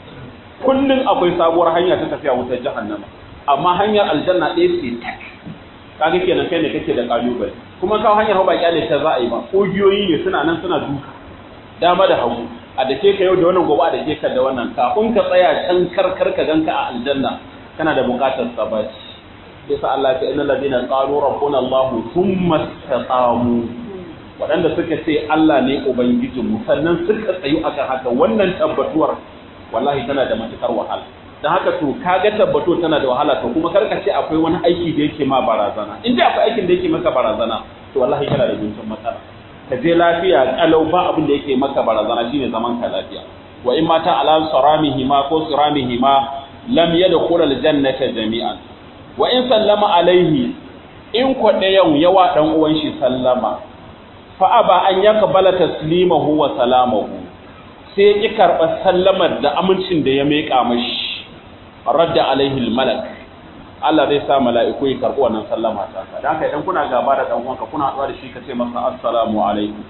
Speaker 1: kullun akwai sabuwar hanya ta tafiya wutar jahannama amma hanyar aljanna ɗaya ce tak kaga kenan kai ne kake da kalubale kuma kawo hanyar ba kyale ta za a yi ba ƙugiyoyi ne suna nan suna duka dama da hagu a dake ka yau da wannan gobe a dake ka da wannan kafin ka tsaya can karkar ka ganka a aljanna kana da buƙatar sabati yasa Allah ya ce innal ladina qalu rabbuna Allah thumma istaqamu waɗanda suka ce Allah ne ubangijinmu sannan suka tsayu akan haka wannan tabbatuwar wallahi tana da matukar wahala dan haka to kaga tabbato tana da wahala to kuma karka ce akwai wani aiki da yake ma barazana in dai akwai aikin da yake maka barazana to wallahi kana da guntun matsala ka je lafiya kalau ba abin da yake maka barazana shine zaman ka lafiya wa in mata ala saramihi ma ko suramihi ma lam yadkhul aljannata jami'an wa in sallama alaihi in kwadayan yawa dan uwan shi sallama fa aba an yakbala taslimahu wa salamahu sai ki karba sallamar da amincin da ya meka mashi radda alaihi almalak Allah zai sa mala'iku ya karbi wannan sallama ta ka dan haka idan kuna gaba da dan uwanka kuna haɗuwa da shi kace masa assalamu alaikum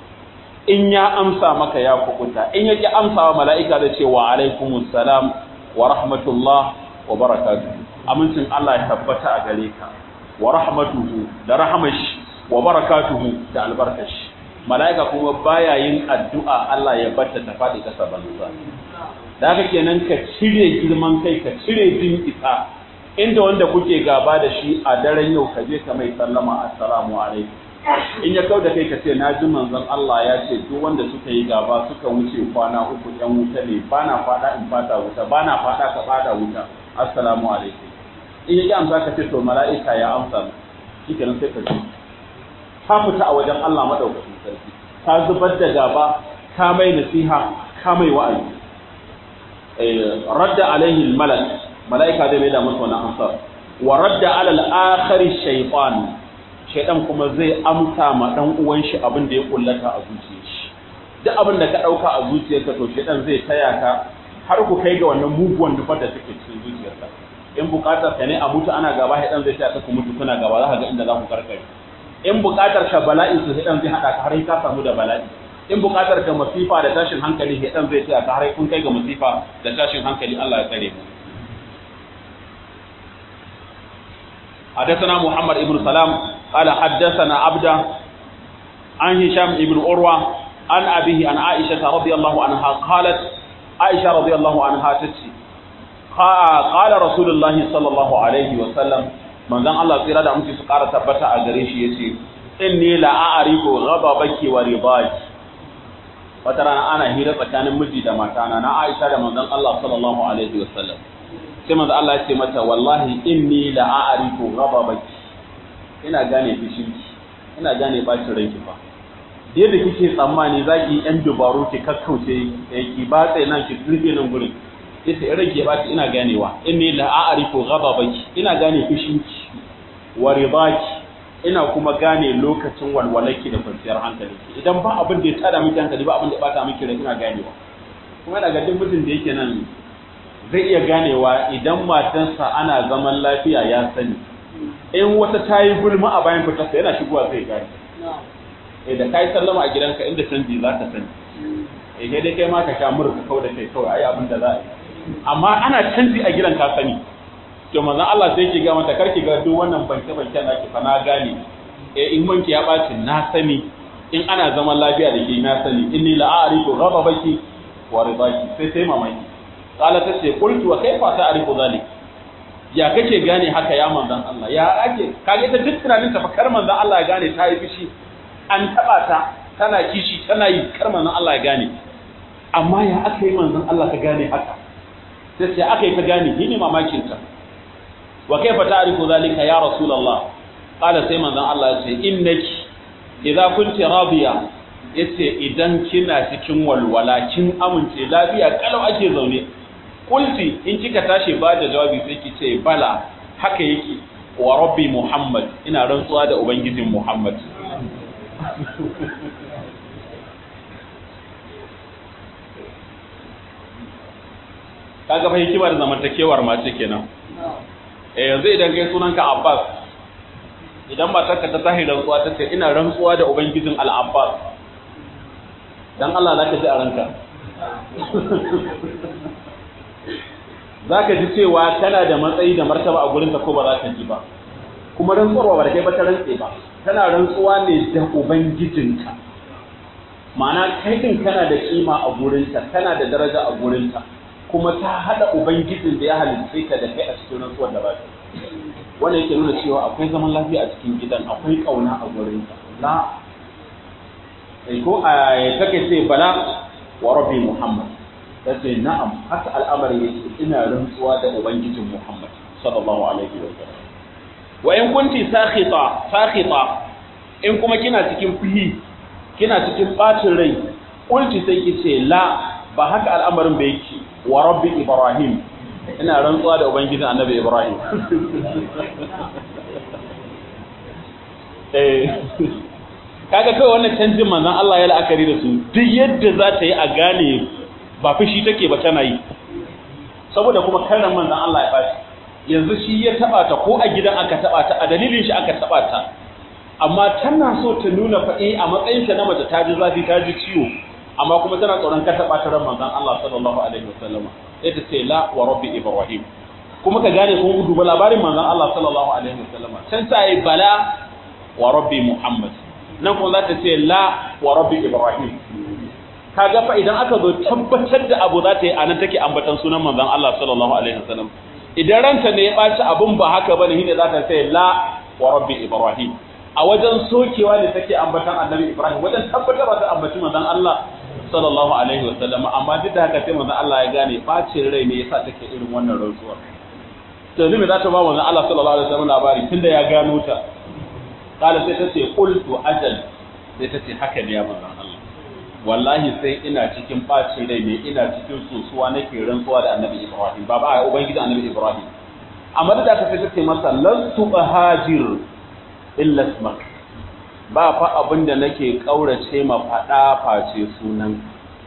Speaker 1: in ya amsa maka ya kubuta in yake amsawa mala'ika zai ce wa alaikumus salam wa rahmatullah wa barakatuh amincin Allah ya tabbata a gare ka wa rahmatuhu da rahmashi wa barakatuhu da albarkashi mala'ika kuma baya yin addu'a Allah ya barta ta fadi kasa banza da haka kenan ka cire girman kai ka cire jin isa inda wanda kuke gaba da shi a daren yau ka je ka mai sallama assalamu alaikum in ya kauda kai ka ce na ji manzon Allah ya ce duk wanda suka yi gaba suka wuce kwana uku ɗan wuta ne bana fada in fata wuta bana fada ka fada wuta assalamu alaikum in ya amsa ka ce to mala'ika ya amsa shikenan sai ka ji ka fita a wajen Allah madaukakin sarki ka zubar da gaba ka mai nasiha ka mai wa'azi radda alaihi almalak mala'ika zai mai da masa wannan amsar wa radda ala al-akhir shaytan kuma zai amsa ma dan uwan shi abin da ya kullata a zuciyar shi duk abin da ka dauka a zuciyarka to shaytan zai taya ka har ku kai ga wannan muguwan nufar da take cikin zuciyarka in bukatar ka ne a mutu ana gaba shaytan zai taya ka ku mutu kuna gaba za ka ga inda za ku karkare in bukatar ka bala'i su shaytan zai hada ka har ka samu da bala'i in bukatar ka masifa da tashin hankali shaytan zai taya ka har kun kai ga masifa da tashin hankali Allah ya tsare mu حدثنا محمد بن سلام قال حدثنا عبده عن هشام بن عروة عن أبيه عن عائشة رضي الله عنها قالت عائشة رضي الله عنها تتي قال رسول الله صلى الله عليه وسلم من ذن الله سيرا دا مكي سقارة تبتا أغريش يتي إني لا أعرف غضبك ورضاك وترانا أنا هيرة كان مجي دا مكانا أنا عائشة دا من ذن الله صلى الله عليه وسلم sai manzo Allah ya ce mata wallahi inni la a'rifu ghadabaki ina gane fishinki ina gane bacin ranki fa yadda kike tsammani zaki yan dubaru ki kakkauce ki ba sai nan ki rufe nan gurin yace rage ba ina ganewa inni la a'rifu ghadabaki ina gane fishinki wa ridaki ina kuma gane lokacin walwalarki da kwanciyar hankalinki idan ba abin da ya tada miki hankali ba abin da ya bata miki rai ina ganewa kuma daga duk mutum da yake nan zai iya ganewa idan matarsa ana zaman lafiya ya sani in wata ta yi gulma a bayan fitarsa yana shigowa zai gane da ka yi sallama a gidanka inda canji za ka sani sai dai kai ma ka sha murka kawai da kai kawai ai abin da za a yi amma ana canji a gidan ka sani to manzon Allah sai yake ga mata karki ga duk wannan banke banke na ki fa na gane in manki ya baci na sani in ana zaman lafiya da ke na sani inni la a'rifu ghadabaki wa ridaki sai mamaki qala ta ce qultu wa kaifa ta'rifu zalik ya kake gane haka ya manzon Allah ya ake kage ta duk tunanin ta fa kar manzon Allah ya gane ta yi fishi an taba ta tana kishi tana yi kar manzon Allah ya gane amma ya aka yi manzon Allah ka gane haka sai aka yi ka gane ni ne mamakin ta wa kaifa ta'rifu zalika ya rasulullah qala sai manzon Allah ya ce innaki idza kunti radiya yace idan kina cikin walwala kin amince lafiya kalau ake zaune kulti in kika tashi ba da jawabi sai ki ce bala haka yake wa rabbi muhammad ina rantsuwa da ubangijin muhammad kaga fa hikimar zamantakewar mace kenan yanzu idan kai sunanka Abbas idan matarka ta tahi rantsuwa ta ce ina rantsuwa da ubangijin al-Abbas dan Allah zaka ji a ranka zaka ji cewa kana da matsayi da martaba a gurin ta ko ba za ka ji ba kuma rantsuwa ba da kai ba ta rantse ba tana rantsuwa ne da ubangijinka ma'ana kai din kana da kima a gurinta kana da daraja a gurinta kuma ta hada ubangijin da ya halitta ka da kai a cikin rantsuwar da ba ta wannan yake nuna cewa akwai zaman lafiya a cikin gidan akwai kauna a gurinta la sai ko take ce bala wa rabbi muhammad tace na'am haka al'amari yake ina rantsuwa da ubangijin muhammad sallallahu alaihi wa sallam wa in kunti sakhita in kuma kina cikin fuhi kina cikin bacin rai kulti sai kice la ba haka al'amarin ba yake wa rabbi ibrahim ina rantsuwa da ubangijin annabi ibrahim kaga kai wannan canjin manzon Allah ya la'akari da su duk yadda za ta yi a gane ba fushi take ba tana yi saboda kuma karran manzon Allah ya bashi yanzu shi ya taba ta ko a gidan aka taba ta a dalilin shi aka taba ta amma tana so ta nuna fa a matsayin ta na mace ta ji zafi ta ji ciwo amma kuma tana tsoron ka taba ta ran manzon Allah sallallahu alaihi wasallam sai ta ce la wa rabbi ibrahim kuma ka gane kun duba labarin manzon Allah sallallahu alaihi wasallam can ta yi bala wa rabbi muhammad nan kuma za ta ce la wa rabbi ibrahim kaga fa idan aka zo tabbatar da abu za ta yi anan take ambatan sunan manzon Allah sallallahu alaihi wasallam idan ranta ne ya ɓaci abun ba haka bane shine za ta ce la wa rabbi ibrahim a wajen sokewa ne take ambatan annabi ibrahim wajen tabbatar da ambaci manzon Allah sallallahu alaihi wasallam amma duk da haka sai manzon Allah ya gane bacin rai ne yasa take irin wannan rantsuwa to ne za ta ba manzon Allah sallallahu alaihi wasallam labari tunda ya gano ta kala sai ta ce qultu ajal sai ta ce haka ne ya manzon Allah wallahi sai ina cikin ɓacin rai ne ina cikin sosuwa nake rantsuwa da annabi ibrahim baba a ubangiji annabi ibrahim amma da aka sai take masa lantu ahajir illa ismak ba fa abinda nake kaurace ma fada face sunan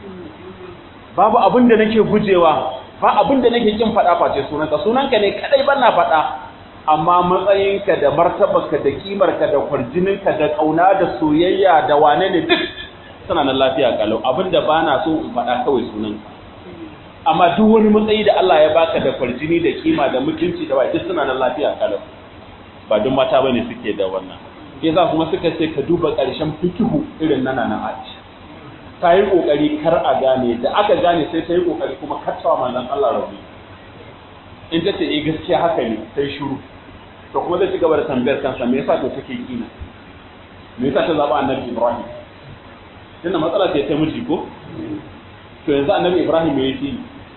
Speaker 1: babu abinda nake gujewa ba abinda nake kin fada face sunanka sunanka ne kadai bana fada amma matsayinka da martabarka da kimarka da kwarjininka da kauna da soyayya da wane ne duk suna nan lafiya kalau abinda bana so in faɗa kawai sunan amma duk wani matsayi da Allah ya baka da farjini da kima da mutunci da wai duk suna nan lafiya kalau ba duk mata bane suke da wannan yasa kuma suka ce ka duba ƙarshen fikihu irin nana na Aisha ta yi kokari kar a gane da aka gane sai ta yi kokari kuma kattawa manzon Allah rabi in ta ce eh gaskiya haka ne sai shiru to kuma zai ci gaba da tambayar kansa me yasa to take kina me yasa ta zaba annabi Ibrahim tunda matsala ce ta miji ko to yanzu annabi Ibrahim me yake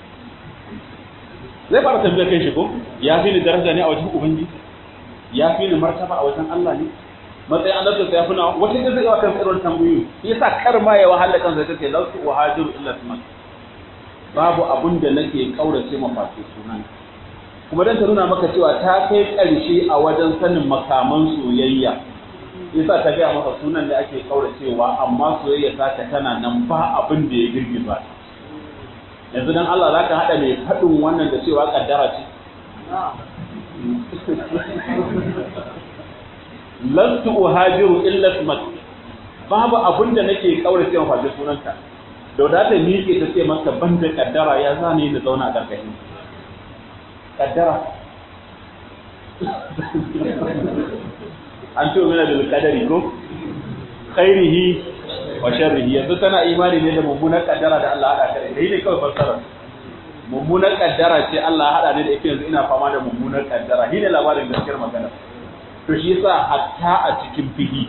Speaker 1: zai fara tambayar kai shi ko ya fi ni daraja ne a wajen ubangiji ya fi ni martaba a wajen Allah ne matsayin annabta sai ya fi na wata da zai wa kan tsiron tambayoyi yasa kar ma ya wahala kansa ta ce lausu wa hajiru illa sunan babu abun da nake kaurace ma face sunan kuma dan ta nuna maka cewa ta kai karshe a wajen sanin makaman soyayya yasa ta gaya masa sunan da ake kauracewa amma soyayya ta tana nan ba abin da ya girgiza yanzu dan Allah zaka hada mai fadin wannan da cewa kaddara ce lantu uhajiru illa ismak babu abin da nake kauracewa fa sunanka da ta miƙe ta ce maka banda kaddara ya zane ni zauna a karkashin kaddara an ce mana bil qadari ko khairihi wa sharrihi yanzu tana imani ne da mummunar kaddara da Allah hada kai dai ne kawai fassara mummunar kaddara ce Allah hada ne da ita yanzu ina fama da mummunar kaddara shine labarin gaskiyar magana to shi yasa hatta a cikin fihi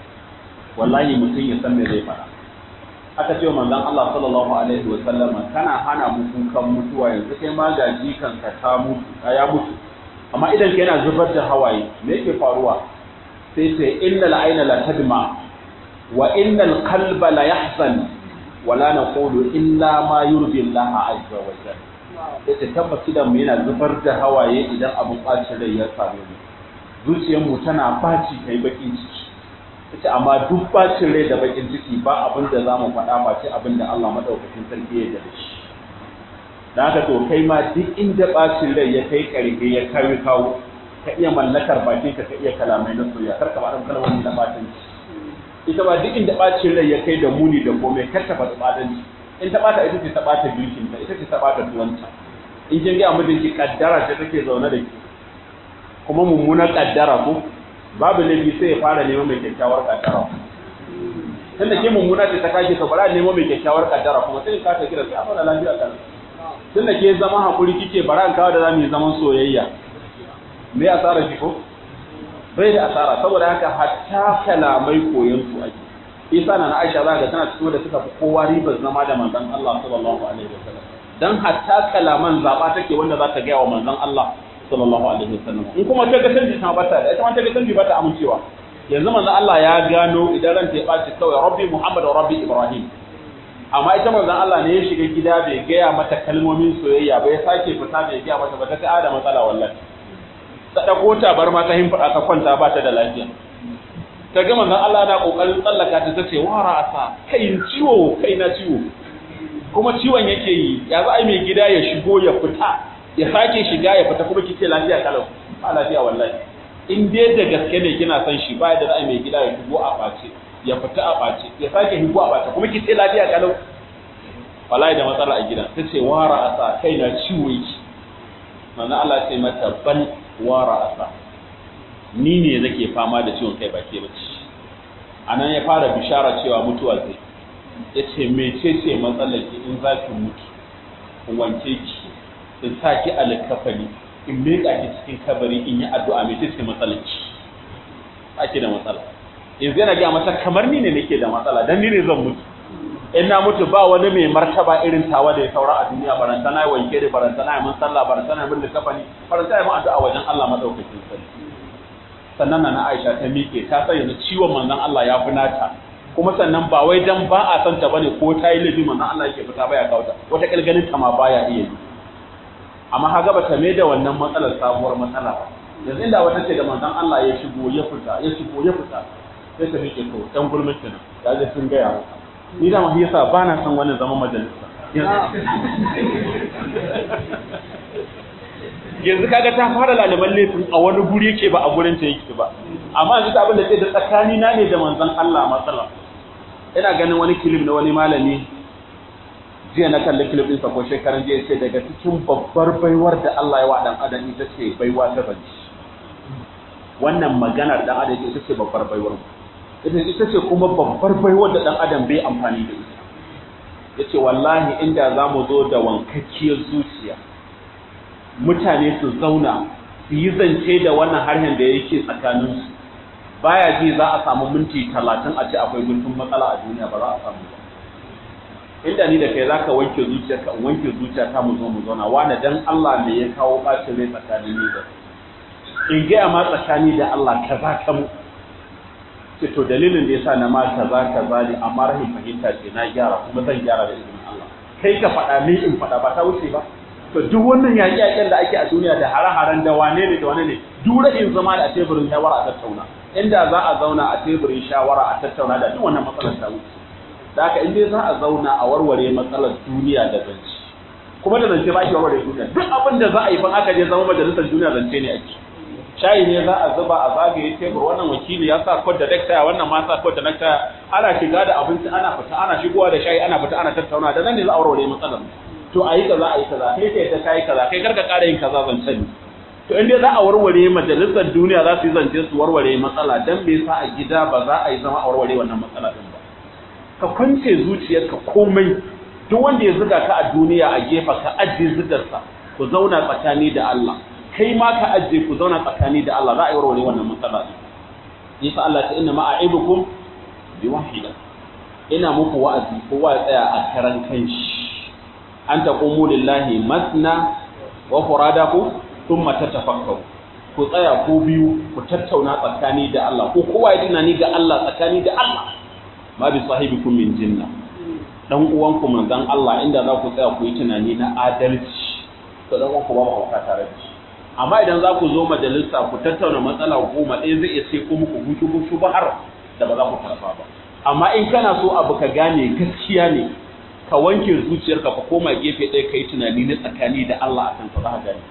Speaker 1: wallahi mutum ya san me zai fara aka ce manzon Allah sallallahu alaihi wa sallama kana hana mu kukan mutuwa yanzu kai ma gaji kanka ta mutu ya mutu amma idan ka yana zubar da hawaye me yake faruwa sai ce innal ayna la tadma wa innal qalba la yahzan wa la naqulu illa ma yurdi Allah azza wa jalla yace tabbas idan mu yana zubar da hawaye idan abu bacin rai ya same mu zuciyar mu tana baci kai bakin ciki yace amma duk bacin rai da bakin ciki ba abin da zamu faɗa ba ce abin da Allah madaukakin sarki ya yarda shi dan haka to kai ma duk inda bacin rai ya kai karfe ya kai kawo ka iya mallakar bakin ka iya kalamai na soyayya karka ba dan kalmomi da batanci ita ba duk inda bacin rai ya kai da muni da komai kar ta faɗi batanci in ta bata ita ce ta bata girkin ta ita ce ta bata tuwanta in kin ga mutum ki kaddara ce take zaune da ki kuma mummunar kaddara ko babu laifi sai ya fara neman mai kyakkyawar kaddara tunda ke mummuna ce ta kake ka bara neman mai kyakkyawar kaddara kuma sai ka ta kira sai a fara lafiya kan tunda ke zama hakuri kike bara an kawo da zamu yi zaman soyayya me asara ki ko bai da asara saboda haka hatta kalamai koyon su ake isa na Aisha za ga tana cikin da suka fi kowa ribar zama da manzon Allah sallallahu alaihi wasallam dan hatta kalaman zaba take wanda za ta ga wa manzon Allah sallallahu alaihi wasallam in kuma ta ga canji ta bata da ita ma ta ga canji bata amincewa yanzu manzon Allah ya gano idan ranta ya baci kawai rabbi Muhammad wa rabbi Ibrahim amma ita manzon Allah ne ya shiga gida bai gaya mata kalmomin soyayya ba ya sake fita bai gaya mata ba ta da matsala wallahi ta dauko ta bar ma ta himfada ta kwanta ba ta da lafiya ta ga manzon Allah na kokarin tsallaka ta tace wara asa kai ciwo kai na ciwo kuma ciwon yake yi ya za a mai gida ya shigo ya fita ya sake shiga ya fita kuma kike lafiya kalau ba lafiya wallahi in dai da gaske ne kina son shi ba da za a mai gida ya shigo a bace ya fita a bace ya sake shigo a bace kuma kike lafiya kalau wallahi da matsala a gidan tace wara asa kai na ciwo yake manzon Allah ya ce mata bal wara asa ni ne nake fama da ciwon kai bake bace anan ya fara bishara cewa mutuwa zai yace mecece matsalar ki in zaki mutu in wanke ki in saki alkafani in meka ki cikin kabari in yi addu'a mecece matsalar ki ake da matsala yanzu yana ga mata kamar ni ne nake da matsala dan ni ne zan mutu in na mutu ba wani mai martaba irin tawa da ya saura a duniya barantana ya wanke da barantana ya mun sallah barantana ya mun likafani barantana ya mun addu'a wajen Allah madaukakin sarki sannan na Aisha ta miƙe ta sai yanzu ciwon manzon Allah ya fi nata kuma sannan ba wai dan ba a san ta bane ko ta yi laifi manzon Allah yake fita baya kawo ta wata kalganin ta ma baya iya yi amma haga ba ta mai da wannan matsalar sabuwar matsala ba yanzu inda wata ce da manzon Allah ya shigo ya fita ya shigo ya fita sai ta miƙe to dan gulmata nan ya je sun ga ya ni da mu yasa ba na san wannan zaman majalisa yanzu kaga ta fara lalaban laifin a wani guri yake ba a gurin ta yake ba amma yanzu abin da ke da tsakani na ne da manzon Allah matsala ina ganin wani clip na wani malami jiya na kallon clip din sa ko shekaran jiya ce daga cikin babbar baiwar da Allah ya wa dan adam ita ce baiwa ta banci wannan maganar dan adam ita ce babbar baiwar ita ce kuma babbar baiwar da dan adam bai amfani da ita yace wallahi inda zamu zo da wankakkiyar zuciya mutane su zauna su yi zance da wannan harshen da yake tsakaninsu baya ji za a samu minti 30 a ce akwai guntun matsala a duniya ba za a samu ba inda ni da kai zaka wanke zuciyarka in wanke zuciyata mu zo mu zauna wanda dan Allah ne ya kawo bacin rai tsakanin ni da in ga ma tsakani da Allah kaza ka mu ce to dalilin da yasa na ma kaza ne amma rahin fahimta ce na gyara kuma zan gyara da izinin Allah kai ka faɗa ni in faɗa ba ta wuce ba to duk wannan yaƙe-yaƙen da ake a duniya da hare-haren da wane ne duk rashin zama da a teburin shawara a tattauna inda za a zauna a teburin shawara a tattauna da duk wannan matsalar ta wuce da haka in dai za a zauna a warware matsalar duniya da zance kuma da zance ba ake warware duniya duk abin da za a yi fa aka je zama majalisar duniya zance ne ake shayi ne za a zuba a zagaye tebur wannan wakili ya sa kod da nektaya wannan ma sa kod da nektaya ana shiga da abinci ana fita ana shigowa da shayi ana fita ana tattauna da nan ne za a warware matsalar to a yi kaza kai kai ta kai kaza kai karka ƙara yin kaza zance ne to in dai za a warware majalisar duniya za su yi zance su warware matsala dan me yasa a gida ba za a yi zama a warware wannan matsala din ba ka kwance zuciyarka komai duk wanda ya zuga ka a duniya a gefa ka ajiye zugarsa ku zauna tsakani da Allah kai ma ka ajiye ku zauna tsakani da Allah za a yi warware wannan matsala din yasa Allah ta inna ma a'ibukum bi wahida ina muku wa'azi kowa ya tsaya a karan kanshi an taqumu lillahi masna wa furadaku thumma tatafakkaru ku tsaya ku biyu ku tattauna tsakani da Allah ko kowa ya tunani ga Allah tsakani da Allah ma bi sahibikum min jinna dan uwanku manzon Allah inda za ku tsaya ku yi tunani na adalci to dan uwanku ba hauka tare da shi amma idan za ku zo majalisa ku tattauna matsala goma ɗaya zai iya sai ku muku hutu bahar da ba za ku karfa ba amma in kana so abu ka gane gaskiya ne ka wanke zuciyarka ka koma gefe ɗaya ka yi tunani na tsakani da Allah akan ka za ka gane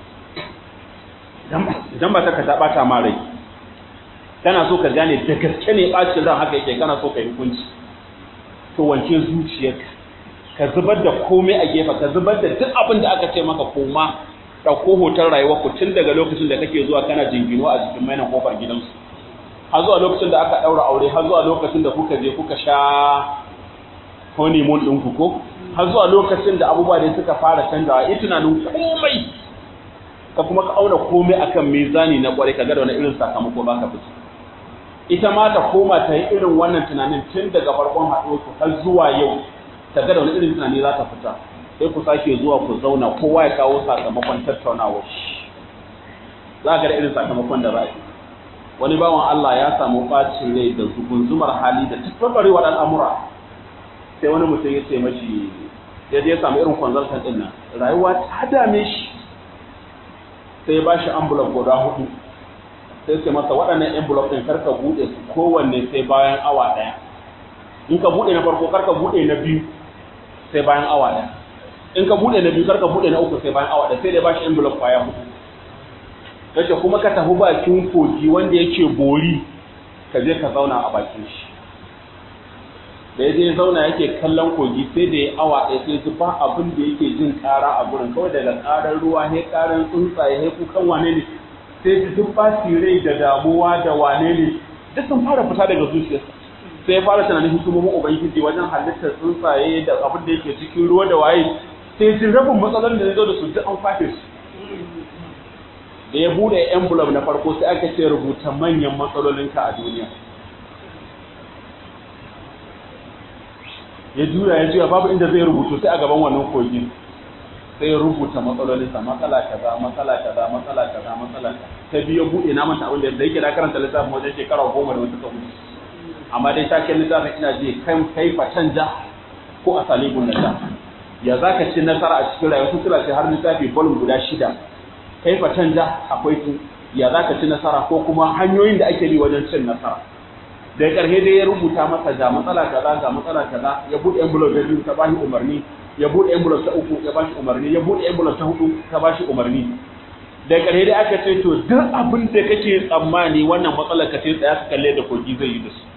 Speaker 1: idan ba ta ɓata ma rai kana so ka gane da gaske ne ɓacin ran haka yake kana so ka yi hukunci to wanke zuciyarka ka zubar da komai a gefe ka zubar da duk abin da aka ce maka koma ɗauko hoton rayuwar ku tun daga lokacin da kake zuwa kana jingino a jikin mainan kofar gidansu har zuwa lokacin da aka ɗaura aure har zuwa lokacin da kuka je kuka sha honeymoon ɗinku ko har zuwa lokacin da abubuwa da suka fara canjawa yi tunanin komai ka kuma ka auna komai akan mizani na kwarai ka ga da wani irin sakamako ba ka fita ita ma ta koma ta yi irin wannan tunanin tun daga farkon haɗuwarku har zuwa yau ta ga da wani irin tunani za ta fita sai ku sake zuwa ku zauna kowa ya kawo sakamakon tattaunawa za ga da irin sakamakon da za wani bawan Allah ya samu ɓacin rai da zugunzumar hali da tattabarewa al'amura sai wani mutum ya ce mashi ya je ya samu irin consultant ɗin nan rayuwa ta dame shi sai ya ba shi envelope guda 4 sai ce masa waɗannan envelope ɗin karka buɗe su kowanne sai bayan awa ɗaya in ka buɗe na farko karka buɗe na biyu sai bayan awa ɗaya in ka buɗe na biyu karka buɗe na uku sai bayan awa ɗaya sai da ya ba shi envelope kwaya 4 yace kuma ka tafi bakin kogi wanda yake bori ka je ka zauna a bakin shi da ya je zauna yake kallon kogi sai da ya awa ɗaya sai su ba abin da yake jin ƙara a gurin kawai daga ƙarar ruwa he ƙarar tsuntsaye he kukan wane ne sai su duk ɓaci rai da damuwa da wane ne duk sun fara fita daga zuciyarsa sai ya fara tunanin hikimomin ubangiji wajen halittar tsuntsaye da abin da yake cikin ruwa da waye sai jin rabin matsalar da ya zo da su duk an fafe su da ya bude envelope na farko sai aka ce rubuta manyan matsalolinka a duniya ya juya babu inda zai rubutu sai a gaban wannan kogin sai ya rubuta matsalolinsa matsala kaza ta biyo bude na manta abin da yake da karanta littafin wajen shekara 10 da wata wuce amma dai taken littafin ina je kai canja ko a salibun nasa ya zaka ci nasara a cikin rayuwa sun ce har littafi volume guda 6 kai canja akwai su ya zaka ci nasara ko kuma hanyoyin da ake bi wajen cin nasara da ƙarshe dai ya rubuta masa ga matsala kaza ya bude envelope da biyu ta bashi umarni ya bude envelope ta uku ya bashi umarni ya bude envelope ta hudu ta bashi umarni da ƙarshe dai aka ce to duk abin da kake tsammani wannan matsalar ka ce tsaya ka kalle da kogi zai yi da su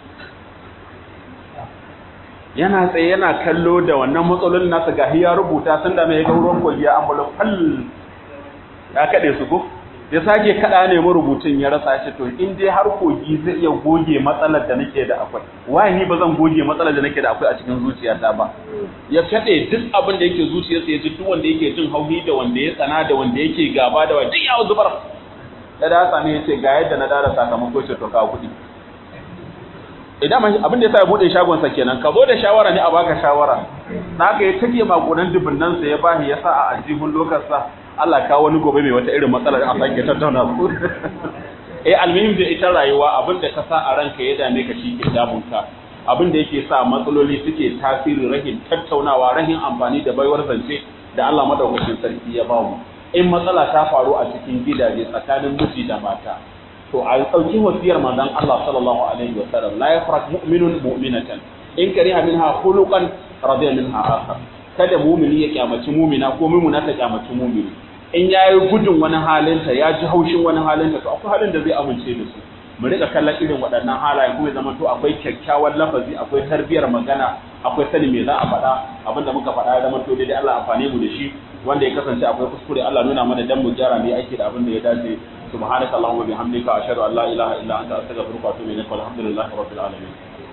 Speaker 1: yana tsaye yana kallo da wannan matsalolin nasa gahi ya rubuta sanda mai ga ruwan kogi ya envelope fal ya kade su ko ya sake kada ne rubutun ya rasa shi to in dai har kogi zai iya goge matsalar da nake da akwai wahi ba zan goge matsalar da nake da akwai a cikin zuciyata ba ya kade duk abin da yake zuciyarsa ya ji duk wanda yake jin hauhi da wanda ya tsana da wanda yake gaba da wanda ya zubar da da sani yace ga yadda na dara sakamako ce to ka kudi idan abin da yasa ya bude shagon sa kenan ka zo da shawara ne a baka shawara naka ya take makunan dubunnan sa ya bahi yasa a aljihun lokarsa Allah ka wani gobe mai wata irin matsalar a sake tattauna ku almuhim da ita rayuwa abin da ka sa a ranka ya dame ka shi ke damunka abin da yake sa matsaloli suke tasiri rahin tattaunawa rahin amfani da baiwar zance da Allah madaukakin sarki ya ba mu in matsala ta faru a cikin gidaje tsakanin miji da mata to a ɗauki wasiyar manzon Allah sallallahu alaihi wasallam la yafrak mu'minun mu'minatan in kariha minha khuluqan radiya minha akhar kada mu'mini ya kyamaci mu'mina ko mu'mina ta kyamaci mu'mini in yayi gudun wani halinta ya ji haushin wani halinta to akwai halin da zai amince da su mu rika kallon irin waɗannan halaye kuma zama to akwai kyakkyawan lafazi akwai tarbiyar magana akwai sani me za a faɗa abinda muka faɗa ya zama to dai Allah amfane mu da shi wanda ya kasance akwai kuskure Allah nuna mana dan mu gyara ne aiki da abin da ya dace subhanaka allahumma bihamdika ashhadu an la ilaha illa anta astaghfiruka wa atubu ilaik walhamdulillahi rabbil alamin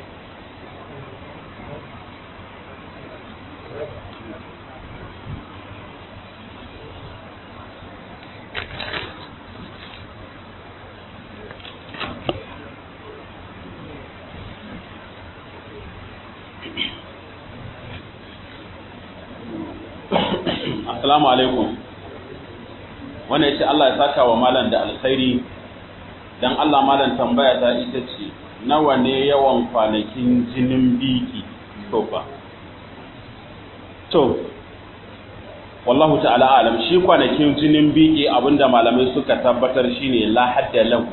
Speaker 1: Assalamu alaikum. Wannan yace Allah ya saka wa malam da alkhairi. Dan Allah malam tambaya ta ita ce nawa ne yawan kwanakin jinin biki to fa. To wallahu ta'ala alam shi kwanakin jinin biki abinda malamai suka tabbatar shine la hadda lahu.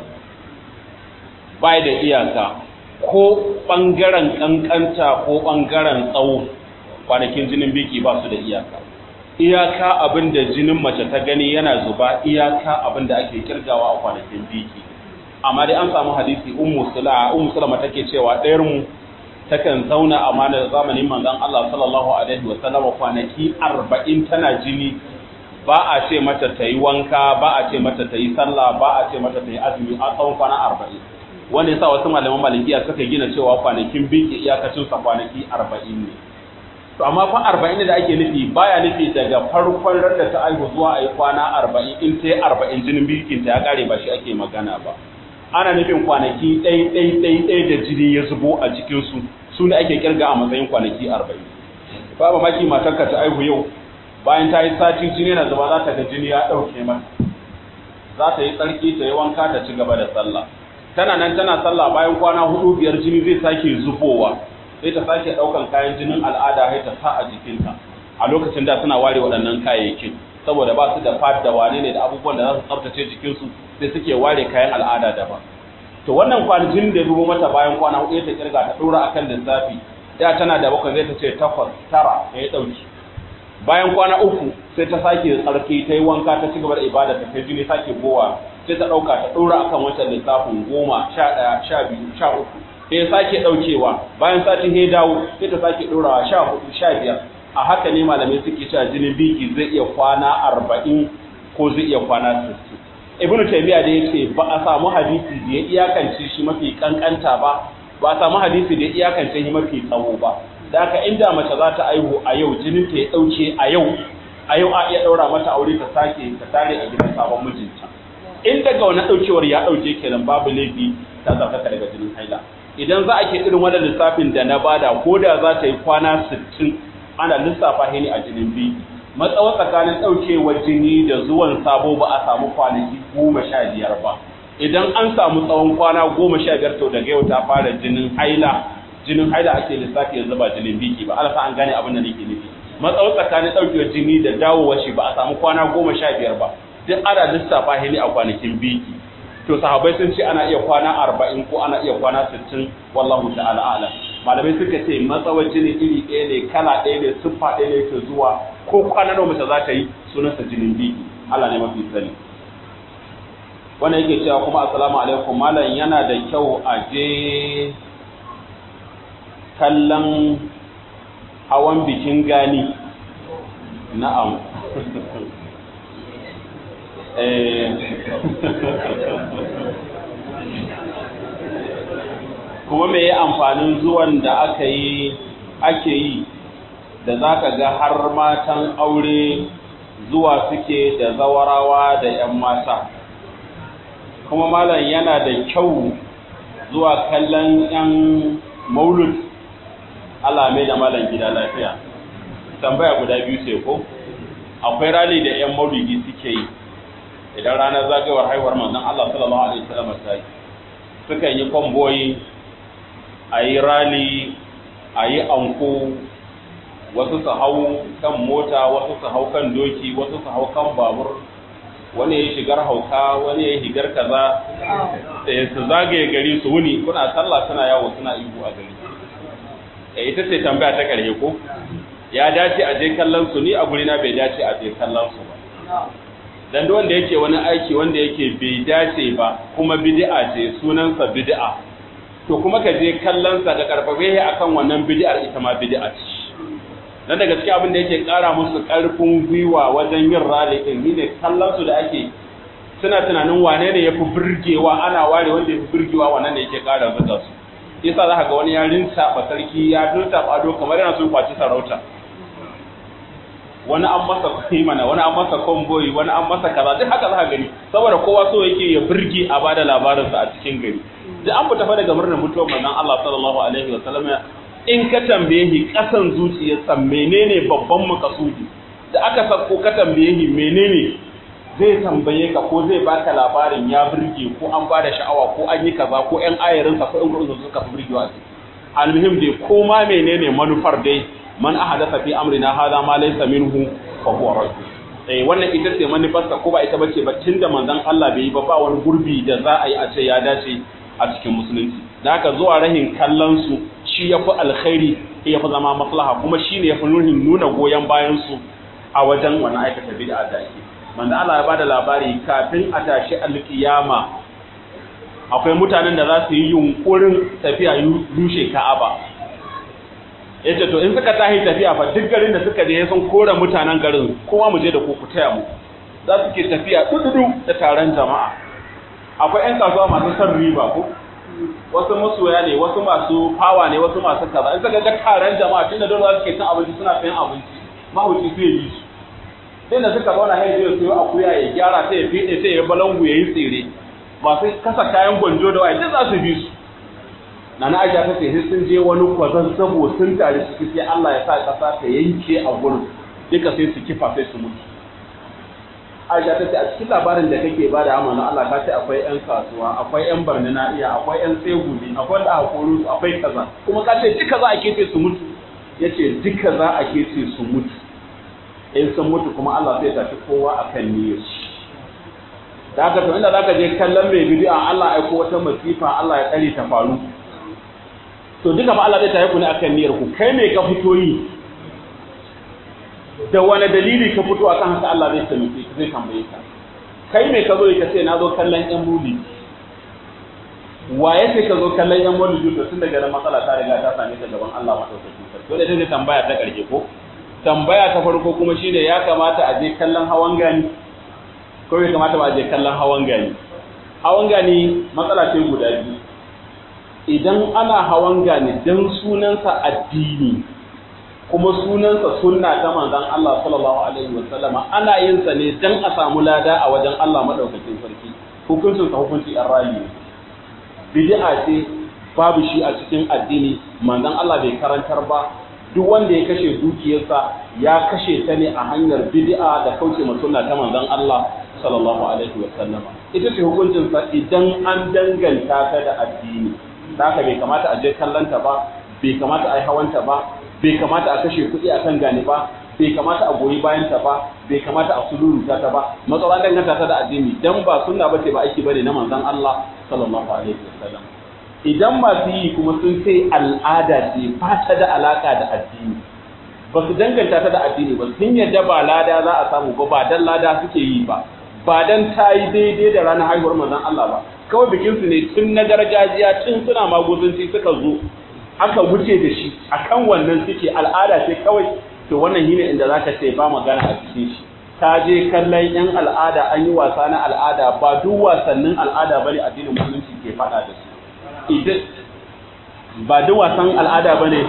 Speaker 1: Bai da iyaka ko bangaren kankanta ko bangaren tsawo kwanakin jinin biki ba su da iyaka. Iyaka abin da jinin mace ta gani yana zuba iyaka abin da ake kirgawa a kwanakin biki amma dai an samu hadisi ummu sulama take cewa ɗayar mu takan zauna a manar zamanin manzon Allah sallallahu alaihi wa sallam kwanaki 40 tana jini ba a ce mata ta yi wanka ba a ce mata ta yi sallah ba a ce mata ta yi azumi a tsawon kwana 40 wanda yasa wasu malaman malikiya suka gina cewa kwanakin biki iyakacin sa kwanaki 40 ne to amma fa 40 da ake nufi baya nufi daga farkon ran da ta aihu zuwa ayi kwana 40 in ta yi 40 jinin bikin ta ya kare ba shi ake magana ba ana nufin kwanaki ɗai da jini ya zubo a cikin su ne ake kirga a matsayin kwanaki 40 ba maki matarka ta aihu yau bayan ta yi sati jini na zuba za ta ga jini ya ɗauke mata za ta yi tsarki ta yi wanka ta ci gaba da sallah tana nan tana sallah bayan kwana 4-5 jini zai sake zubowa sai ta sake ɗaukan kayan jinin al'ada sai ta sa a jikinta a lokacin da suna ware waɗannan kayayyakin saboda ba su da fat da wane ne da abubuwan da za su tsaftace jikinsu sai suke ware kayan al'ada daban to wannan kwanjin da dubo mata bayan kwana huɗu ta kirga ta ɗora akan lissafi da tana da 7 zai ta ce 8 9 ya ɗauki bayan kwana 3 sai ta sake tsarki ta yi wanka ta ci gaba da ibada ta kai jini sake gowa sai ta ɗauka ta ɗora akan wancan lissafin 10 11 12 13 sai sake daukewa bayan sati sai dawo sai ta sake dorawa 14 15 a haka ne malamai suke cewa jinin biki zai iya kwana 40 ko zai iya kwana 60 ibnu taymiya da yace ba a samu hadisi da ya iyakance shi mafi kankanta ba ba a samu hadisi da ya iyakance shi mafi tsawo ba da haka inda mace za ta aihu a yau jinin ta ya dauke a yau a iya daura mata aure ta sake ta tare a gidan sabon mijinta in daga wani daukewar ya dauke kenan babu laifi ta zaka daga jinin haila idan za a ke irin wannan lissafin da na bada ko da za ta yi kwana 60 ana lissafa shi ne a jinin biki matsawar tsakanin daukewar jini da zuwan sabo ba a samu kwanaki 15 ba idan an samu tsawon kwana 15 to daga yau ta fara jinin haila ake lissafi yanzu ba jinin biki ba alasa an gane abin da nake nufi matsawar tsakanin daukewar jini da dawowar shi ba a samu kwana 15 ba duk ana lissafa shi ne a kwanakin biki to sahabbai sun ce ana iya kwana 40 ko ana iya kwana 60 wallahu ta'ala a'lam malamai suka ce matsawar jini iri ɗaya ne kala ɗaya ne siffa ɗaya ne ke zuwa ko kwana nawa mace za ta yi sunansa jinin biki Allah ne mafi sani wannan yake cewa kuma assalamu alaikum malam yana da kyau a je kallon hawan bikin gani na'am kuma me ya amfanin zuwan da ake yi da zaka ga har matan aure zuwa suke da zawarawa da 'yan mata kuma malam yana da kyau zuwa kallon 'yan maulud Allah mai da malam gida lafiya tambaya guda biyu sai ko akwai rali da 'yan maulidi suke yi idan ranar zagayowar haihuwar manzon Allah sallallahu alaihi wasallam ta yi suka yi konvoyi a yi rali a yi anko wasu su hau kan mota, wasu su hau kan doki, wasu su hau kan babur, wani ya shigar hauka, wani ya shigar kaza, su zagaye gari su wuni, kuna sallah suna yawo suna ihu a gari. Ita ce tambaya ta ƙarshe ko? Ya dace a je kallon su, ni a gurina bai dace a je kallon su ba. Dan duk wanda yake wani aiki wanda yake bai dace ba kuma bid'a ce, sunansa bid'a. To kuma ka je kallon sa ka karfafe akan wannan bid'ar, ita ma bid'a ce. Dan daga cikin abin da yake ƙara musu ƙarfin gwiwa wajen yin rally din ne kallon su da ake, suna tunanin wane ne yafi burgewa, ana ware wanda yafi burgewa, wannan ne yake ƙara zuga su. Yasa za ka ga wani ya rinsa ba sarki, ya rinsa ado kamar yana son kwaci sarauta. Wani an masa kimana, wani an masa konvoyi, wani an masa kaza, duk haka za ka gani, saboda kowa so yake ya burge a bada labarinsa a cikin gari. Duk an fita fa daga murnar mutuwar manzon Allah sallallahu alaihi wa sallam. In ka tambaye shi kasan zuciyarsa menene babban makasudi, da aka sako ka tambaye shi menene, zai tambaye ka ko zai baka labarin ya burge ko an bada sha'awa ko an yi kaza ko ƴan ayarinsa ko ƴan gurbin suka fi burgewa. Almuhim dai ko ma menene manufar dai, man ahadatha fi amrina hadha ma laysa minhu fa huwa radd. Wannan ita ce manufarsa ko ba ita bace ba, tunda manzon Allah bai yi ba wani gurbi da za a yi a ce ya dace a cikin musulunci. Da haka zuwa rahin kallon su shi yafi alkhairi, yafi zama maslaha, kuma shine yafi nuna goyen bayan su a wajen wannan aikata bid'a da ake. Manzo Allah ya bada labari kafin a tashi alkiyama akwai mutanen da za su yi yunkurin tafiya rushe Ka'aba. Yace to in suka tahi tafiya fa duk garin da suka je sun kora mutanen garin, kuma mu je da ku taya mu. Za su ke tafiya dududu da taron jama'a. Akwai ƴan kasuwa masu son riba ko, wasu masoya ne, wasu masu fawa ne, wasu masu kaza. In suka ga taron jama'a tunda dole za su ke cin abinci suna sayan abinci, mahauci sai ya yi su. Sai da suka zauna hai zai siyo akuya ya gyara, sai ya fide, sai ya balangu ya yi tsire. Masu kasa kayan gwanjo da waye duk za su bi su. Nana Aisha ta ce sai sun je wani kwazon sabo sun tare su, sai Allah ya sa kasa ta yanke a gurin, duka sai su kifa sai su mutu. Aisha ta ce a cikin labarin da kake ba da amana Allah ka ce akwai ƴan kasuwa, akwai ƴan barnina iya, akwai ƴan tsegumi, akwai da hakuru, akwai kaza, kuma ka ce duka za a kece su mutu. Yace duka za a kece su mutu. In sun mutu kuma Allah zai tafi kowa akan niyyar shi. Da haka to inda zaka je kallon mai bid'a, Allah aiko wata masifa, Allah ya tsare ta faru. To duka fa Allah zai tafi ku ne akan niyyar ku. Kai me ka fito yi? Da wani dalili ka fito akan haka, Allah zai tambaye ka. Kai me ka zo ka ce na zo kallon ƴan maulidi? Waye sai ka zo kallon ƴan maulidi? To tun daga nan matsala ta riga ta same ta gaban Allah madaukakin sarki. Dole ne tambaya ta karshe ko? Tambaya ta farko kuma shine ya kamata a je kallon hawan gani ko bai kamata ba a je kallon hawan gani? Hawan gani matsala ce guda biyu. Idan ana hawan gani dan sunansa addini kuma sunansa sunna ta manzon Allah sallallahu alaihi wasallam, ana yin sa ne dan a samu lada a wajen Allah madaukakin sarki, hukuncin sa hukunci ar-rayi. Bid'a ce, babu shi a cikin addini, manzon Allah bai karantar ba. Duk wanda ya kashe dukiyarsa ya kashe ta ne a hanyar bid'a da kauce ma sunna ta manzon Allah sallallahu alaihi wasallam. Ita ce hukuncin sa idan an danganta ta da addini. Haka bai kamata a je kallanta ba, bai kamata a yi hawanta ba, bai kamata a kashe kuɗi akan gani ba, bai kamata a goyi bayan ta ba, bai kamata a suluruta ta ba. Matsalan danganta ta da addini dan ba sunna bace ba aiki bane na manzon Allah sallallahu alaihi wasallam. Idan masu yi kuma sun ce al'ada ce, ba ta da alaka da addini, ba su danganta ta da addini ba, sun yadda ba lada za a samu ba dan lada suke yi ba dan ta yi daidai da ranar haihuwar manzon Allah ba, kawai bikinsu ne tun na gargajiya, tun suna maguzanci suka zo aka wuce da shi akan wannan suke, al'ada ce kawai. To wannan shine inda zaka ce ba magana a cikin shi. Ta je kallon yan al'ada, an yi wasa na al'ada, ba duk wasannin al'ada bane addinin musulunci ke faɗa da su. Idan ba duk wasan al'ada bane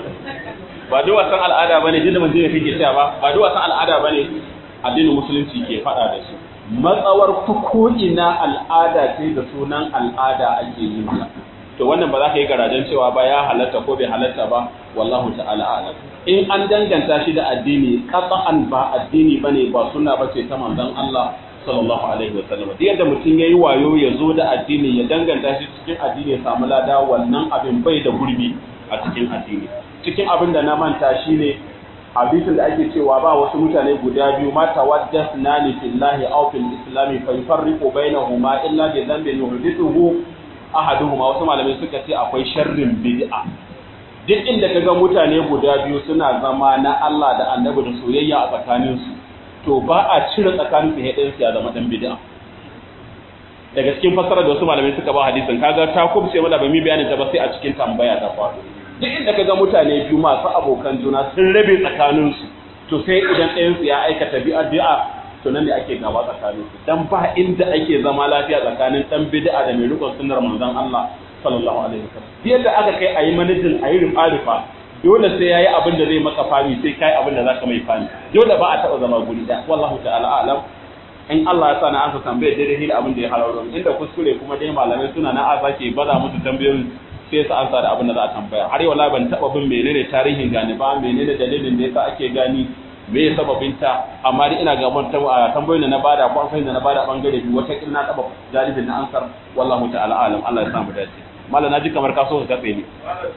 Speaker 1: ba duk wasan al'ada bane duk da mun je kake cewa ba duk wasan al'ada bane addinin musulunci ke faɗa da su. Matsawar ko ina al'ada ce da sunan al'ada ake yi mata, to wannan ba za ka yi garajen cewa ba ya halatta ko bai halatta ba, wallahu ta'ala a'lam. In an danganta shi da addini, qat'an ba addini bane, ba sunna bace ta manzon Allah sallallahu alaihi wa sallam. Da yadda mutum yayi wayo ya zo da addini ya danganta shi cikin addini ya samu lada, wannan abin bai da gurbi a cikin addini. Cikin abin da na manta shine hadisin da ake cewa ba wasu mutane guda biyu ma tawaddathnani fillahi aw fil islami fa yufarriqu bainahuma illa bi dhanbin yuhdithuhu ahaduhuma. Wasu malamai suka ce akwai sharrin bid'a. Duk inda kaga mutane guda biyu suna zama na Allah da Annabi da soyayya a tsakaninsu, to ba a cire tsakanin su ɗayan su ya zama dan bid'a. Daga cikin fassara da wasu malamai suka ba hadisin, kaga ta kubce mana ba mi bayanin ta ba sai a cikin tambaya ta faɗo. Duk inda kaga mutane biyu masu abokan juna sun rabe tsakaninsu, to sai idan ɗayan su ya aikata bid'a, to nan ne ake gaba tsakaninsu. Dan ba inda ake zama lafiya tsakanin dan bid'a da mai rikon sunnar manzon Allah sallallahu alaihi wasallam. Yadda aka kai ayi manajin ayi rufa dole sai yayi abin da zai maka fami, sai kai abin da zaka mai fami. Dole ba a taba zama guri da wallahu ta'ala alam. In Allah ya sa na ansa tambayar daidai da abin da ya halaro, inda kuskure kuma dai malamai suna na aza ke bada musu tambayoyin sai su ansa da abin da za a tambaya. Har yau ban taba bin menene tarihin gani ba, menene dalilin da yasa ake gani, me sababin ta, amma dai ina ga tambayoyin da na bada ko amfani da na bada bangare biyu wata kin na taba dalilin na ansar wallahu ta'ala alam. Allah ya sa mu dace. Mallan naji kamar ka so ka katse ni.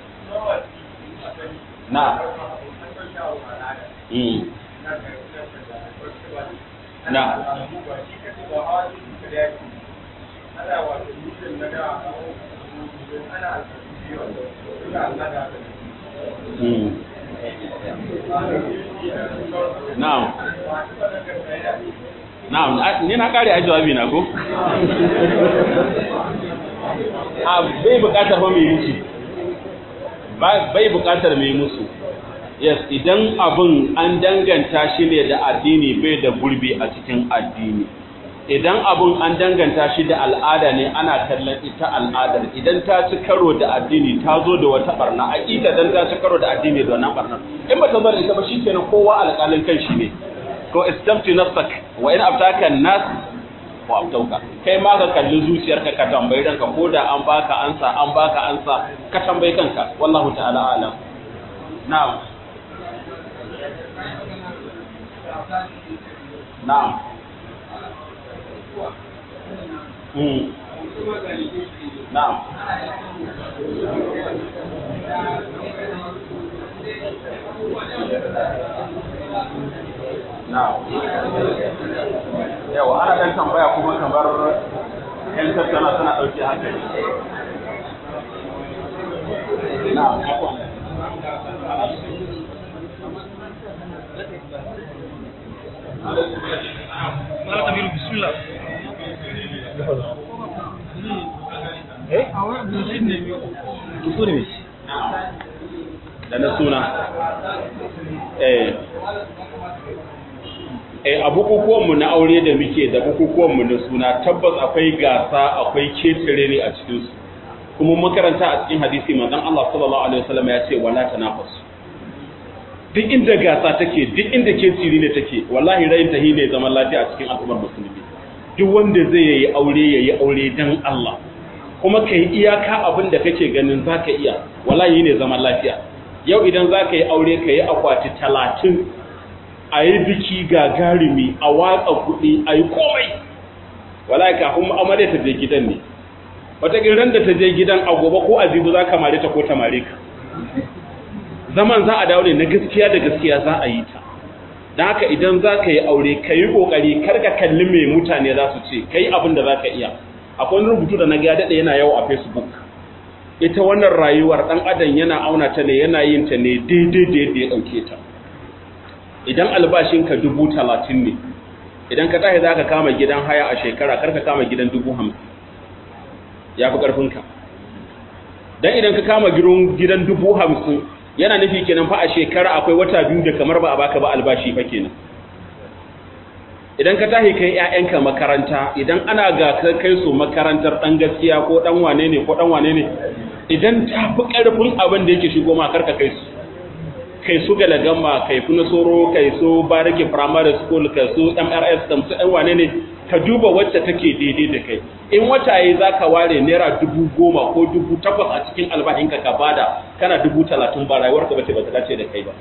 Speaker 1: Na. Na. Na'am, ni na kare a jawabi na ko? Bai bukatar ba mai musu. Bai bukatar mai musu. Yes, idan abin an danganta shi ne da addini bai da gurbi a cikin addini. Idan abin an danganta shi da al'ada ne ana kallon ita al'adar. Idan ta ci karo da addini ta zo da wata barna, aqida dan ta ci karo da addini da wannan barna. In ba ta bar ita ba shikenan kowa alƙalin kan shi ne. Ko istamti nafsak wa in abtaka nas wa abtauka. Kai ma ka kalli zuciyarka ka tambayi ranka, ko da an baka ansa ka tambayi kanka. Wallahu ta'ala alam. Na'am. Na'am. Na'am. Na'am. Yawa ana dan tambaya kuma kamar yan tattana suna dauke hankali. Na'am.
Speaker 2: Mala Kabiru, bismillah.
Speaker 1: Da na suna. A bukukuwanmu na aure da muke da bukukuwanmu na suna tabbas akwai gasa, akwai ketare ne a cikinsu. Kuma makaranta a cikin hadisi manzon Allah sallallahu alaihi wasallam ya ce wala tanafasu. Duk inda gasa take, duk inda ketiri ne take, wallahi rayin tahi ne zaman lafiya a cikin al'ummar musulmi. Duk wanda zai yayi aure dan Allah. Kuma kai iyaka abin da kake ganin zaka iya, wallahi ne zaman lafiya. Yau idan zaka yi aure kai akwati 30, ayi biki gagarumi, a watsa kuɗi, ayi komai. Wallahi kafin amarya ta je gidan ne. Wata gidan da ta je gidan a gobe ko azibu zaka mare ta ko ta mare ka. Zaman za a dawo ne na gaskiya da gaskiya za a yi ta. Don haka idan za ka yi aure ka yi ƙoƙari karka kalli mai mutane za su ce ka yi abin da za ka iya. Akwai wani rubutu da na ga daɗe yana yawo a Facebook. Ita wannan rayuwar ɗan adam yana auna ta ne, yana yin ta ne daidai da yadda ya ɗauke ta. Idan albashinka 30,000 ne, idan ka tashi za ka kama gidan haya a shekara karka kama gidan 50,000. Ya fi ƙarfinka. Dan idan ka kama gidan 50,000 yana nufi kenan fa a shekara akwai wata biyu da kamar ba a baka ba albashi fa kenan. Idan ka tahi kai ƴaƴanka makaranta, idan ana ga kai su makarantar dan gaskiya ko dan wane ne ko dan wane ne, idan ta fi ƙarfin abin da yake shigo ma karka kai su. Kai su Galagama, kai Funa Soro, kai su Bariki Primary School, kai su MRS, kai su ɗan wane ne, ka duba wacce take daidai da kai. In wata yi za ka ware naira 10,000 ko 8,000 a cikin albashinka ka bada, kana 30,000 ba rayuwarka bace ba ta dace da kai ba.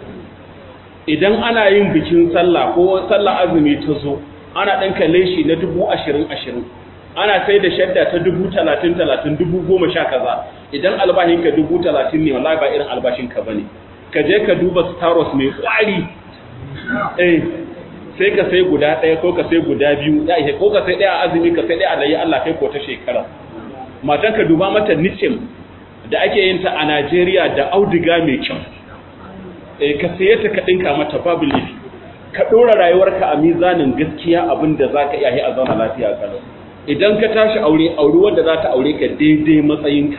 Speaker 1: Idan ana yin bikin sallah ko sallah azumi ta zo, ana ɗan kalle shi na 20,000, ana sai da shadda ta 30,000, 10,000 kaza. Idan albashinka 30,000 ne, wallahi ba irin albashinka bane. ka je ka duba staros mai kwari sai ka sai guda ɗaya ko ka sai guda biyu ya ihe ko ka sai ɗaya a azumi ka sai ɗaya a layi Allah kai ko ta shekara matan ka duba mata nichim da ake yin ta a Najeriya da auduga mai kyau ka saye ta ka ɗinka mata babu laifi ka ɗora rayuwarka a mizanin gaskiya abin da za ka iya yi a zauna lafiya kalau idan ka tashi aure wanda za ta aure ka daidai matsayinka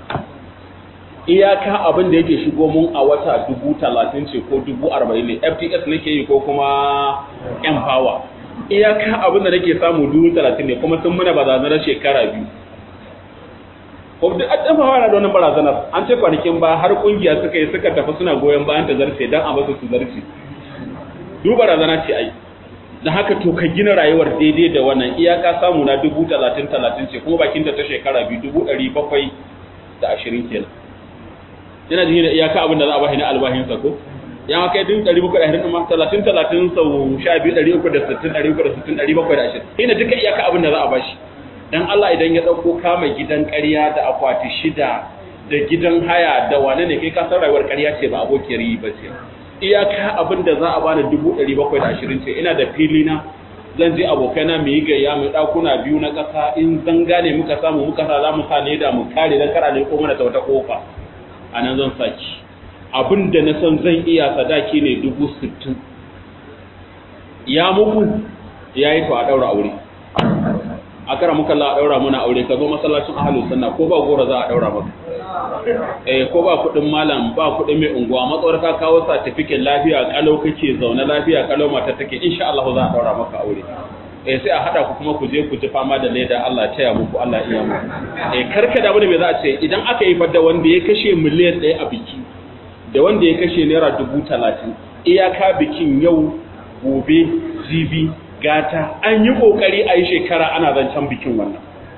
Speaker 1: iyaka abin da yake shigo mun a wata 30,000 ce ko 40,000 ne FTS nake yi ko kuma Empower iyaka abin da nake samu 30,000 ne kuma sun muna barazanar shekara biyu ko da an fara da wannan barazanar an ce kwanakin ba har kungiya suka tafi suna goyon bayan ta zarce dan a basu su zarce duk barazana ce ai da haka to ka gina rayuwar daidai da wannan iyaka samu na 30,000 ce kuma bakin da ta shekara biyu 720 kenan yana jini da iyaka abin da za a bashi na albahinsa ko ya ma kai 720 ma 30 sau 12 360 720 ina duka iyaka abin da za a bashi dan Allah idan ya dauko kama gidan ƙarya da akwati shida da gidan haya da wane ne kai ka san rayuwar ƙarya ce ba abokiyar yi ba ce iyaka abin da za a bani 720 ce ina da fili na zan je abokaina mu yi gayya mu dakuna biyu na ƙasa in zanga ne muka samu muka sa za mu sa ne da mu kare dan kara ne ko mana ta wata kofa a nan zan saki abin da na san zan iya sadaki ne 60,000 ya muku ya yi to a ɗaura aure a kara muka la a ɗaura muna aure ka zo masallacin ahalus sunna ko ba gora za a ɗaura maka ko ba kuɗin malam ba kuɗin mai unguwa matsawar ka kawo certificate lafiya kalau kake zaune lafiya kalau mata take insha Allah za a ɗaura maka aure sai a hada ku kuma ku je ku ji fama da leda Allah taya muku Allah iya muku karka da me za a ce idan aka yi fadda wanda ya kashe miliyan 1 a biki da wanda ya kashe naira 30,000 iyaka bikin yau gobe jibi gata an yi kokari a yi shekara ana zancen bikin wannan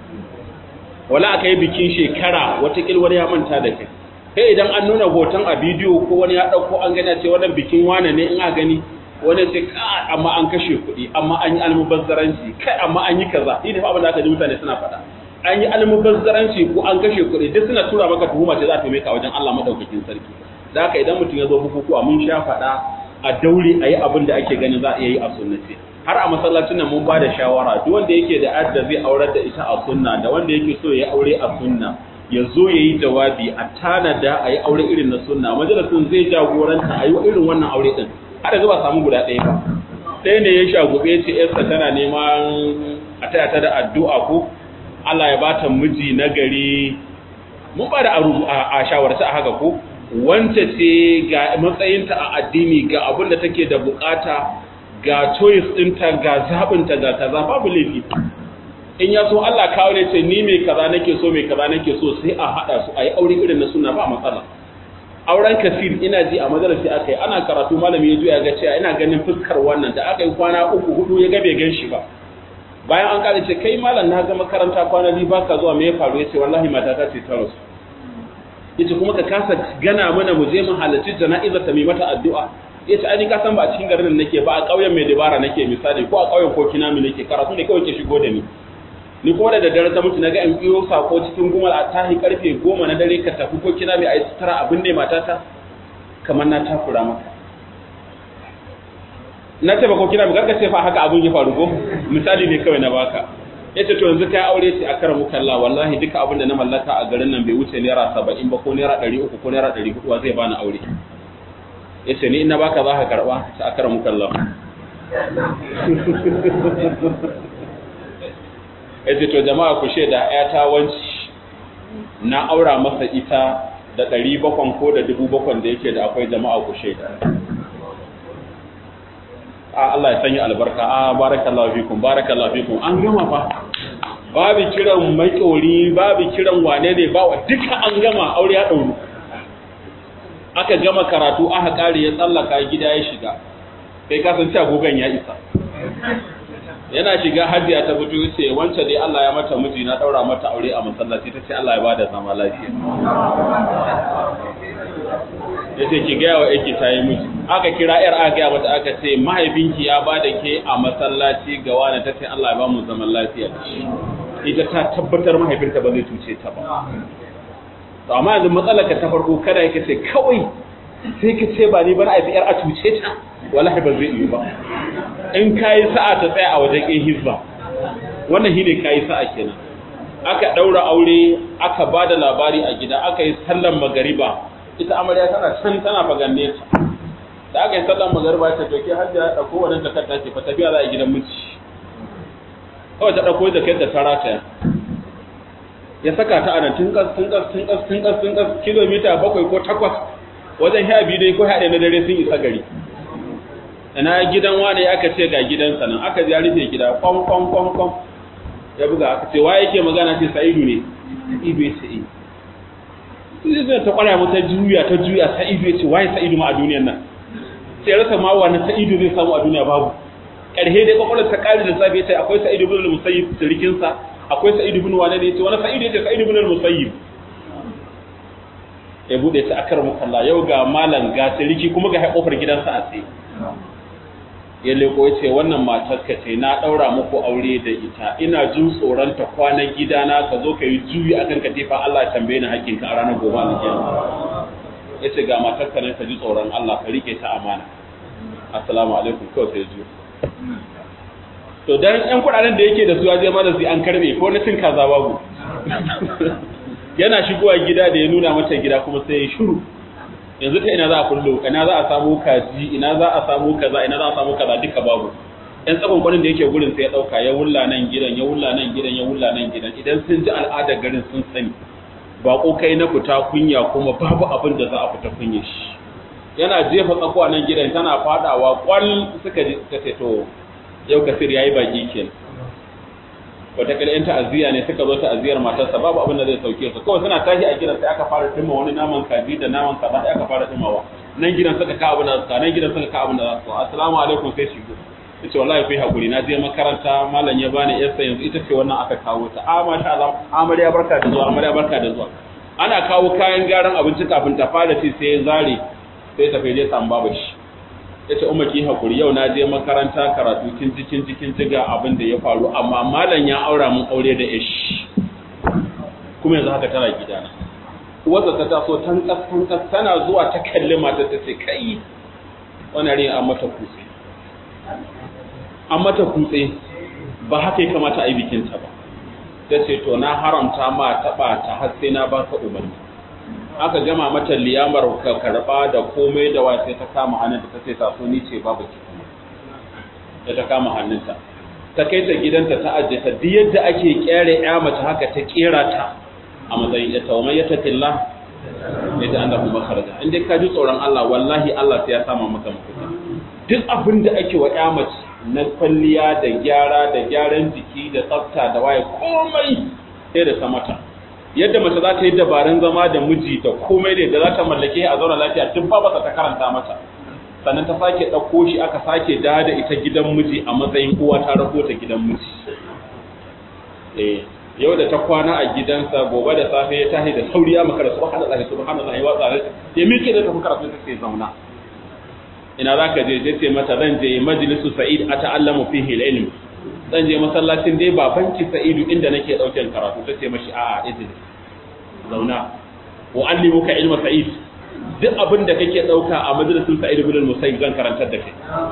Speaker 1: wala aka yi bikin shekara watakil wani ya manta da kai sai idan an nuna hoton a bidiyo ko wani ya dauko an gani ce wannan bikin wane ne in a gani wani ce ka amma an kashe kuɗi amma an yi almubazzaranci kai amma an yi kaza shi ne fa abin da aka ji mutane suna faɗa an yi almubazzaranci ko an kashe kuɗi duk suna tura maka tuhuma ce za ta mai ka wajen Allah madaukakin sarki da haka idan mutum ya zo bukukuwa mun sha faɗa a daure a yi abin da ake ganin za a iya yi a sunnace har a masallacin nan mun ba da shawara duk wanda yake da adda zai aurar da ita a sunna da wanda yake so ya aure a sunna ya zo ya yi jawabi a tanada a yi aure irin na sunna majalisun zai jagoranta a yi irin wannan aure din har yanzu ba samu guda ɗaya ba ɗaya ne ya shagube ce yarsa tana neman a taya ta da addu'a ko Allah ya bata miji na gari mun ba da a shawarta a haka ko wance ce ga matsayinta a addini ga abin da take da bukata ga choice ɗinta ga zaɓinta ga kaza babu laifi in ya so Allah kawo ne ce ni mai kaza nake so mai kaza nake so sai a haɗa su a yi aure irin na suna ba matsala auren kasir ina ji a majalisi aka yi ana karatu malami ya juya ga cewa ina ganin fuskar wannan da aka yi kwana 3-4 ya ga bai gan shi ba bayan an kare ce kai malam na ga makaranta kwana biyu baka zuwa me ya faru yace wallahi matata ce ta rasu yace kuma ka kasa gana mana mu je mu halarci jana'izar ta mai mata addu'a yace ai ka san ba a cikin garin nake ba a ƙauyen mai dabara nake misali ko a ƙauyen Kokinami nake karatu ne kawai ke shigo da ni kuma da daddare ta mutu naga in biyo sako cikin gumal a tahi karfe 10 na dare ka tafi Kokinami a yi sutura abin ne matata kamar na takura maka na ce ba Kokinami garka ce fa haka abin ya faru ko misali ne kawai na baka yace to yanzu kai aure ce a karamu kalla wallahi duka abin da na mallaka a garin nan bai wuce naira 70 ba ko naira 300 ko naira 400 zai bani aure yace ni ina baka za ka karba ta a karamu kalla yace to jama'a ku sheda ƴata wanci na aura masa ita da 700 ko da 7,000 da yake da akwai jama'a ku sheda Allah ya sanya albarka barakallahu fikum an gama fa babu kiran maƙori babu kiran wane ne ba duka an gama aure ya dauru aka gama karatu aka kare ya tsallaka gida ya shiga kai ka san cewa gogan ya isa yana shiga hajiya ta fito yace wance dai Allah ya mata miji na daura mata aure a masallaci tace Allah ya bada zama lafiya yace ki ga wa yake tayi miji aka kira yar aka ga mata aka ce mahaifinki ya bada ke a masallaci ga wani tace Allah ya ba mu zaman lafiya ita ta tabbatar mahaifinta ba zai tuce ta ba to amma yanzu matsalar ka ta farko kada yake ce kawai sai ka ce ba ni ba na aifi yar a cuce ta wallahi ba zai yi ba in kayi sa'a ta tsaya a wajen ɗin hizba wannan shi ne kayi sa'a kenan aka ɗaura aure aka ba da labari a gida aka yi sallan magariba ita amarya tana can tana faganne ta da aka yi sallan magariba ta toke har da ɗauko wannan takarda ce fa tafiya za a gidan miji kawai ta ɗauko da kai da ta rataya ya saka ta a nan tunkas kilomita 7 ko 8 wajen 12 dai ko 11 na dare sun isa gari ina gidan wane aka ce ga gidansa nan aka ji rufe gida kwam ya buga aka ce waye yake magana ce Sa'idu ne Sa'idu ya ce sai ta kwara mu ta juya Sa'idu ya ce waye Sa'idu ma a duniyar nan sai rasa ma wani Sa'idu zai samu a duniya babu karhe dai kokarin ta kare da sabi ya ce akwai Sa'idu ibn al-Musayyib sirikin sa akwai Sa'idu ibn wane ne ya ce wani Sa'idu ya ce Sa'idu ibn al-Musayyib ya bude ta akar mukalla yau ga malam ga siriki kuma ga kofar gidansa a tsaye ya leko ya ce wannan matarka ce na ɗaura muku aure da ita ina jin tsoron ta kwanan gidana ka zo ka yi juyi a kan katifa Allah ya tambaye ni hakkinka a ranar gobe a kiyama ya ce ga matarka ne ka ji tsoron Allah ka rike ta amana assalamu alaikum kawai sai juyo to dan yan kuɗaɗen da yake da su ya je mana sai an karbe ko na cin kaza babu yana shigowa gida da ya nuna mata gida kuma sai ya shiru yanzu ta ina za a kullo ina za a samu kaji ina za a samu kaza ina za a samu kaza duka babu ɗan tsakon kwanin da yake gurin sai ya ɗauka ya wulla nan gidan ya wulla nan gidan ya wulla nan gidan idan sun ji al'adar garin sun sani ba kai na fita kunya kuma babu abin da za a fita kunya shi yana jefa tsakuwa nan gidan tana fadawa kwal suka ji ta ce to yau kasir yayi baki kenan wataƙila ‘yan ta'aziyya ne suka zo ta'aziyyar matarsa babu abin da zai sauke su kawai suna tashi a gidan sai aka fara ɗima wani naman kaji da naman kaza sai aka fara ɗimawa nan gidan suka ka abin da za su nan gidan suka ka abin da za su assalamu alaikum sai shigo ya ce wallahi kai hakuri na je makaranta malam ya bani yarsa yanzu ita ce wannan aka kawo ta masha Allah amarya barka da zuwa amarya barka da zuwa ana kawo kayan gyaran abinci kafin ta fara ci sai ya zare sai ta fede samu babu shi ya ce umar ki hakuri yau na je makaranta karatu kin jiga abin da ya faru amma malam ya aura mun aure da ish kuma yanzu haka tana gidana uwarsa ta taso tankas tana zuwa ta kalli mata ta ce kai wannan rin an mata kutse ba haka ya kamata a yi bikin ta ba ta ce to na haramta ma taɓa ta har sai na baka umarni aka gama mata liyamar ka karba da komai da wai sai ta kama hannunta ta ce ta so ni ce babu ki kuma sai ta kama hannunta ta kai ta gidanta ta ajiye ta duk yadda ake kere ya mace haka ta kera ta a matsayin ita wa mai yattaqillah yadda an da kuma kharaja in dai ka ji tsoron Allah wallahi Allah sai ya sama maka mafita duk abin da ake wa ya mace na kwalliya da gyara da gyaran jiki da tsafta da waye komai sai da ta mata yadda mace za ta yi dabarun zama da miji da komai da za ta mallake a zauna lafiya duk ba ta karanta mata sannan ta sake ɗauko shi aka sake da ita gidan miji a matsayin uwa ta rako ta gidan miji yau da ta kwana a gidansa gobe da safe ya tashi da sauri ya makara subhanallahi wa ta'ala ya miƙe da tafi karatu ta sai zauna ina zaka je ce mata zan je majlisu sa'id ata'allamu fihi al-ilm zan je masallacin dai babanki Sa'idu inda nake dauken karatu tace mashi a'a idris zauna wa allimuka ilma Sa'id duk abin da kake dauka a majalisin Sa'id ibn al-Musayyib zan karantar da kai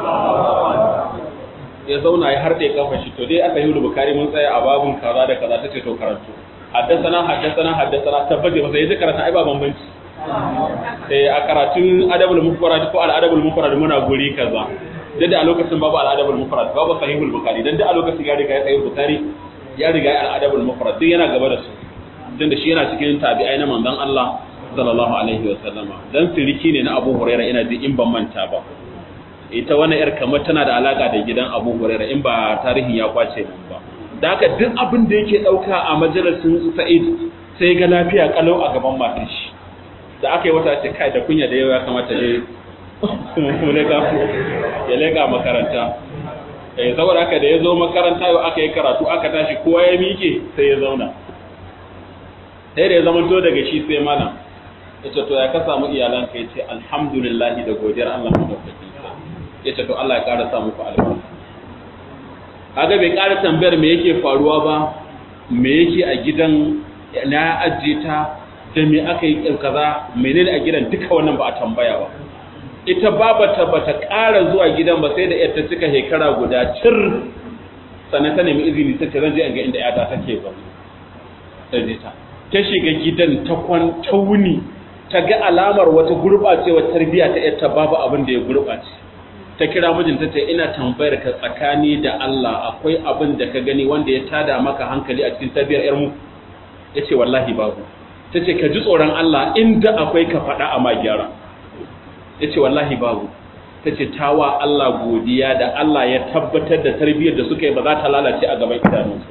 Speaker 1: ya zauna ya harde kafa shi to dai aka yi Bukhari mun tsaya a babun kaza da kaza tace to karanto haddathana tabbaje masa yaji karanta ai ba bambanci a karatun adabul mufrad ko al-adabul mufrad muna guri kaza da a lokacin babu al-adabul mufrad babu sahihul bukhari dan da a lokacin ya riga ya sahihul bukhari ya riga ya al-adabul mufrad din yana gaba da su dan da shi yana cikin tabi'ai na manzon Allah sallallahu alaihi wa sallama dan siriki ne na Abu Hurairah ina ji in ban manta ba ita wannan yar kamar tana da alaka da gidan Abu Hurairah in ba tarihin ya kwace mun ba da haka duk abin da yake dauka a majalisin Sa'id sai ga lafiya kalau a gaban matar shi da aka yi wata ce kai da kunya da yau ya kamata dai ya lega makaranta saboda haka da ya zo makaranta yau aka yi karatu aka tashi kowa ya miƙe sai ya zauna sai da ya zama to daga shi sai malam ya ce to ya ka samu iyalanka ya ce alhamdulillahi da godiyar Allah madaukakin ya ce to Allah ya ƙara sa muku albarka kaga bai ƙara tambayar me yake faruwa ba me yake a gidan na ajiye ta da me aka yi kaza menene a gidan duka wannan ba a tambaya ba ita babata bata ƙara zuwa gidan ba sai da yar ta cika shekara guda cir sannan ta nemi izini ta ce zan je in ga inda yata take zaune sai ta shiga gidan ta kwanta wuni ta ga alamar wata gurɓacewar tarbiyya ta yarta babu abin da ya gurɓace ta kira mijinta ta ina tambayar ka tsakani da Allah akwai abin da ka gani wanda ya tada maka hankali a cikin tarbiyyar yar mu yace wallahi babu tace ka ji tsoron Allah inda akwai ka faɗa a magyara yace wallahi babu tace tawa Allah godiya da Allah ya tabbatar da tarbiyyar da suka yi ba za ta lalace a gaban idanunsu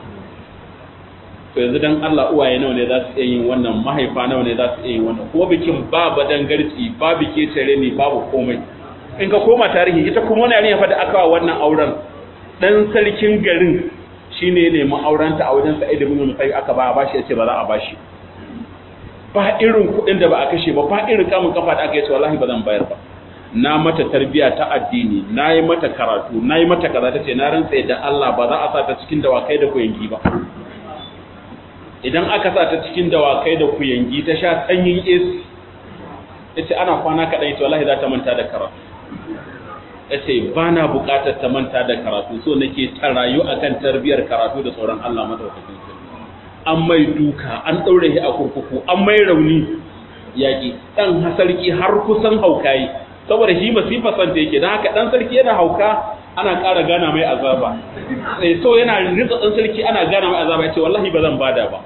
Speaker 1: to yanzu dan Allah uwaye nawa ne za su iya yin wannan mahaifa nawa ne za su iya yin wannan kuma bikin ba badan garci ba bike tare ne babu komai in ka koma tarihi ita kuma wani yarinya fa da aka wa wannan auren dan sarkin garin shine ne mu aurenta a wajen Sa'id ibn Musayyib aka ba bashi yace ba za a bashi ba irin kudin da ba a kashe ba ba irin kamun kafa da aka yi wallahi ba zan bayar ba na mata tarbiya ta addini nayi mata karatu nayi mata kaza tace na rantsa da Allah ba za a sa ta cikin dawakai da kuyangi ba idan aka sa ta cikin dawakai da kuyangi ta sha sanyin yace ana kwana kadan yace wallahi za ta manta da karatu yace ba na bukatar ta manta da karatu so nake ta rayu akan tarbiyar karatu da tsoron Allah madaukakin sarki an mai duka an daure shi a kurkuku an mai rauni yaki dan sarki har kusan haukai saboda shi masifa san ta yake dan haka dan sarki yana hauka ana ƙara gana mai azaba so yana ritsa dan sarki ana gana mai azaba yace wallahi ba zan bada ba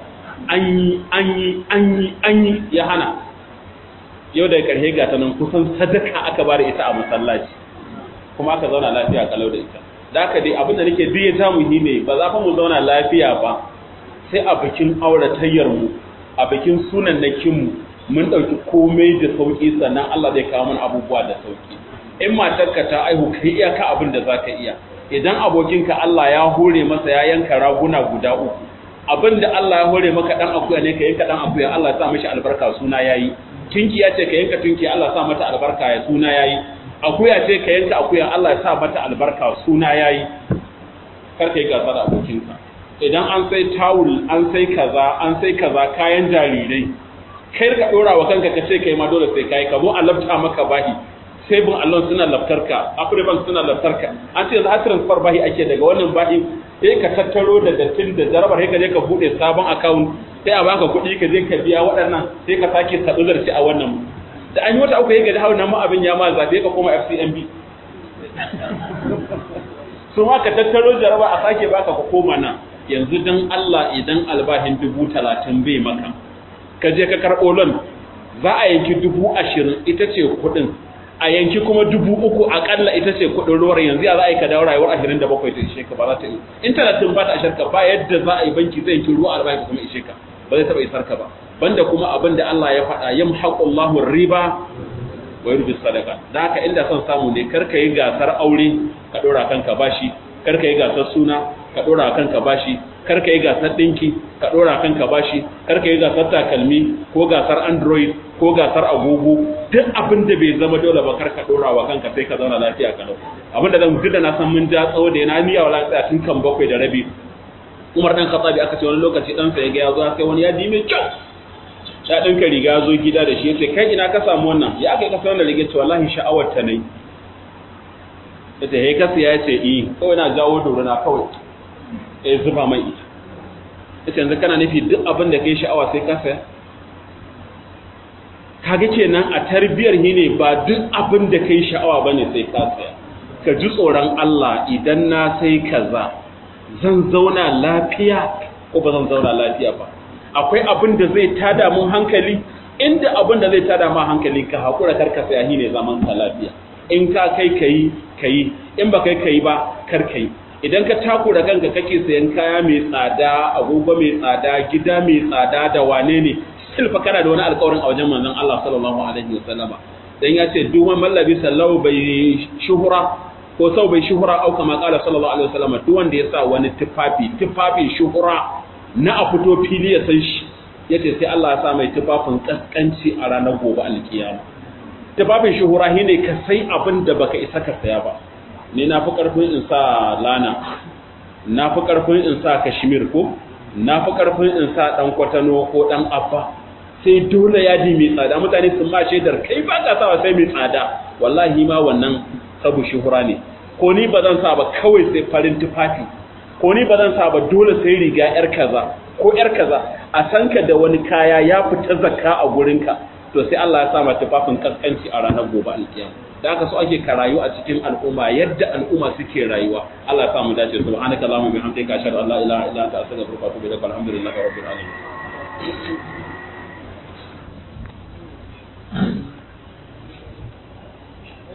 Speaker 1: an yi ya hana yau da karhe ga ta nan kusan sadaka aka bada ita a masallaci kuma aka zauna lafiya kalau da ita da haka dai abin da nake duk ya ta muhimmi ba za fa mu zauna lafiya ba sai a bikin auratayyar mu a bikin sunannakin mu mun dauki komai da sauki sannan Allah zai kawo mana abubuwa da sauki in matarka ta aihu kai iyaka abin da zaka iya idan abokinka Allah ya hore masa ya yanka raguna guda uku abinda Allah ya hore maka dan akuya ne ka yanka dan akuya Allah ya sa mishi albarka suna yayi tinki ya ce ka yanka tinki Allah ya sa mata albarka ya suna yayi akuya ce ka yanka akuya Allah ya sa mata albarka suna yayi kar kai gasa da abokinka idan an sai tawul an sai kaza kayan jarirai kai ka dora wa kanka ka ce kai ma dole sai kai ka zo a lafta maka bahi sai bin Allah suna laftarka Afriban suna laftarka an ce za a transfer bahi ake daga wannan bahi sai ka tattaro da dattin da jarabar sai ka je ka bude sabon account sai a baka kuɗi ka je ka biya waɗannan sai ka sake sadular shi a wannan da an yi wata uku yake da hauna mu abin ya ma zabe ka koma FCMB so ma ka tattaro jaraba a sake baka ka koma nan yanzu dan Allah idan albahin 30,000 bai maka ka je ka karɓo loan za a yanki 20,000 ita ce kuɗin a yanki kuma 3,000 akalla ita ce kuɗin ruwar yanzu ya za a yi ka dawo rayuwar 27 ta ishe ka ba za ta yi in 30 ba ta ishar ka ba yadda za a yi banki zai yanki ruwa albahin kuma ishe ka ba zai taɓa isar ka ba banda kuma abin da Allah ya faɗa yamhaqullahu riba wa yurbi sadaqa da haka inda son samu ne kar ka yi gasar aure ka dora kanka bashi kar ka yi gasar suna ka dora kanka bashi kar ka yi gasar dinki ka dora kanka bashi kar ka yi gasar takalmi ko gasar android ko gasar agogo duk abin da bai zama dole ba kar ka dora wa kanka sai ka zauna lafiya kalau abin da zan duk da na san mun ja tsawo da yana niyya wala tsaya tun kan 7:30 Umar dan Khattabi aka ce wani lokaci dan sa ya ga ya zo sai wani yadi mai kyau ya dinka riga zo gida da shi yace kai ina ka samu wannan ya aka ka samu wannan riga ce wallahi sha'awar ta nayi yace he kasu ya ce kawai na jawo dorona kawai zuba mai ita yace yanzu kana nufi duk abin da kai sha'awa sai ka saya kage kenan a tarbiyar ne ba duk abin da kai sha'awa bane sai ka saya ka ji tsoron Allah idan na sai kaza zan zauna lafiya ko ba zan zauna lafiya ba akwai abin da zai tada mun hankali inda abin da zai tada ma hankali ka hakura karka saya ne zaman ka lafiya in ka kai kai in ba kai ba kar kai idan ka takura kanka kake sayan kaya mai tsada agogo mai tsada gida mai tsada da wane ne silfa kana da wani alƙawarin a wajen manzon Allah sallallahu alaihi wasallama dan ya ce duk wani mallabi sallahu bai shuhura ko sau bai shuhura au kama qala sallallahu alaihi wasallama duk wanda ya sa wani tufafi shuhura na a fito fili ya san shi yace sai Allah ya sa mai tufafin kaskanci a ranar gobe alkiyama tufafin shuhura shine ka sai abin da baka isa ka saya ba ni na fi ƙarfin in sa lana na fi ƙarfin in sa kashmir ko na fi ƙarfin in sa ɗan kwatano ko ɗan abba sai dole yadi mai tsada mutane sun ma shaidar kai ba ka sawa sai mai tsada wallahi ma wannan sabu shuhura ne. Ko ni ba zan sa ba kawai sai farin tufafi, ko ni ba zan sa ba dole sai riga yar kaza ko yar kaza, a san ka da wani kaya ya fita zakka a gurinka, to sai Allah ya sa ma tufafin kaskanci a ranar gobe alkiyama. Da haka so ake karayu a cikin al'umma yadda al'umma suke rayuwa. Allah ya sa mu dace. Subhanaka Allahumma bihamdika ashhadu an la ilaha illa anta astaghfiruka wa atubu ilaik. Alhamdulillahi rabbil alamin.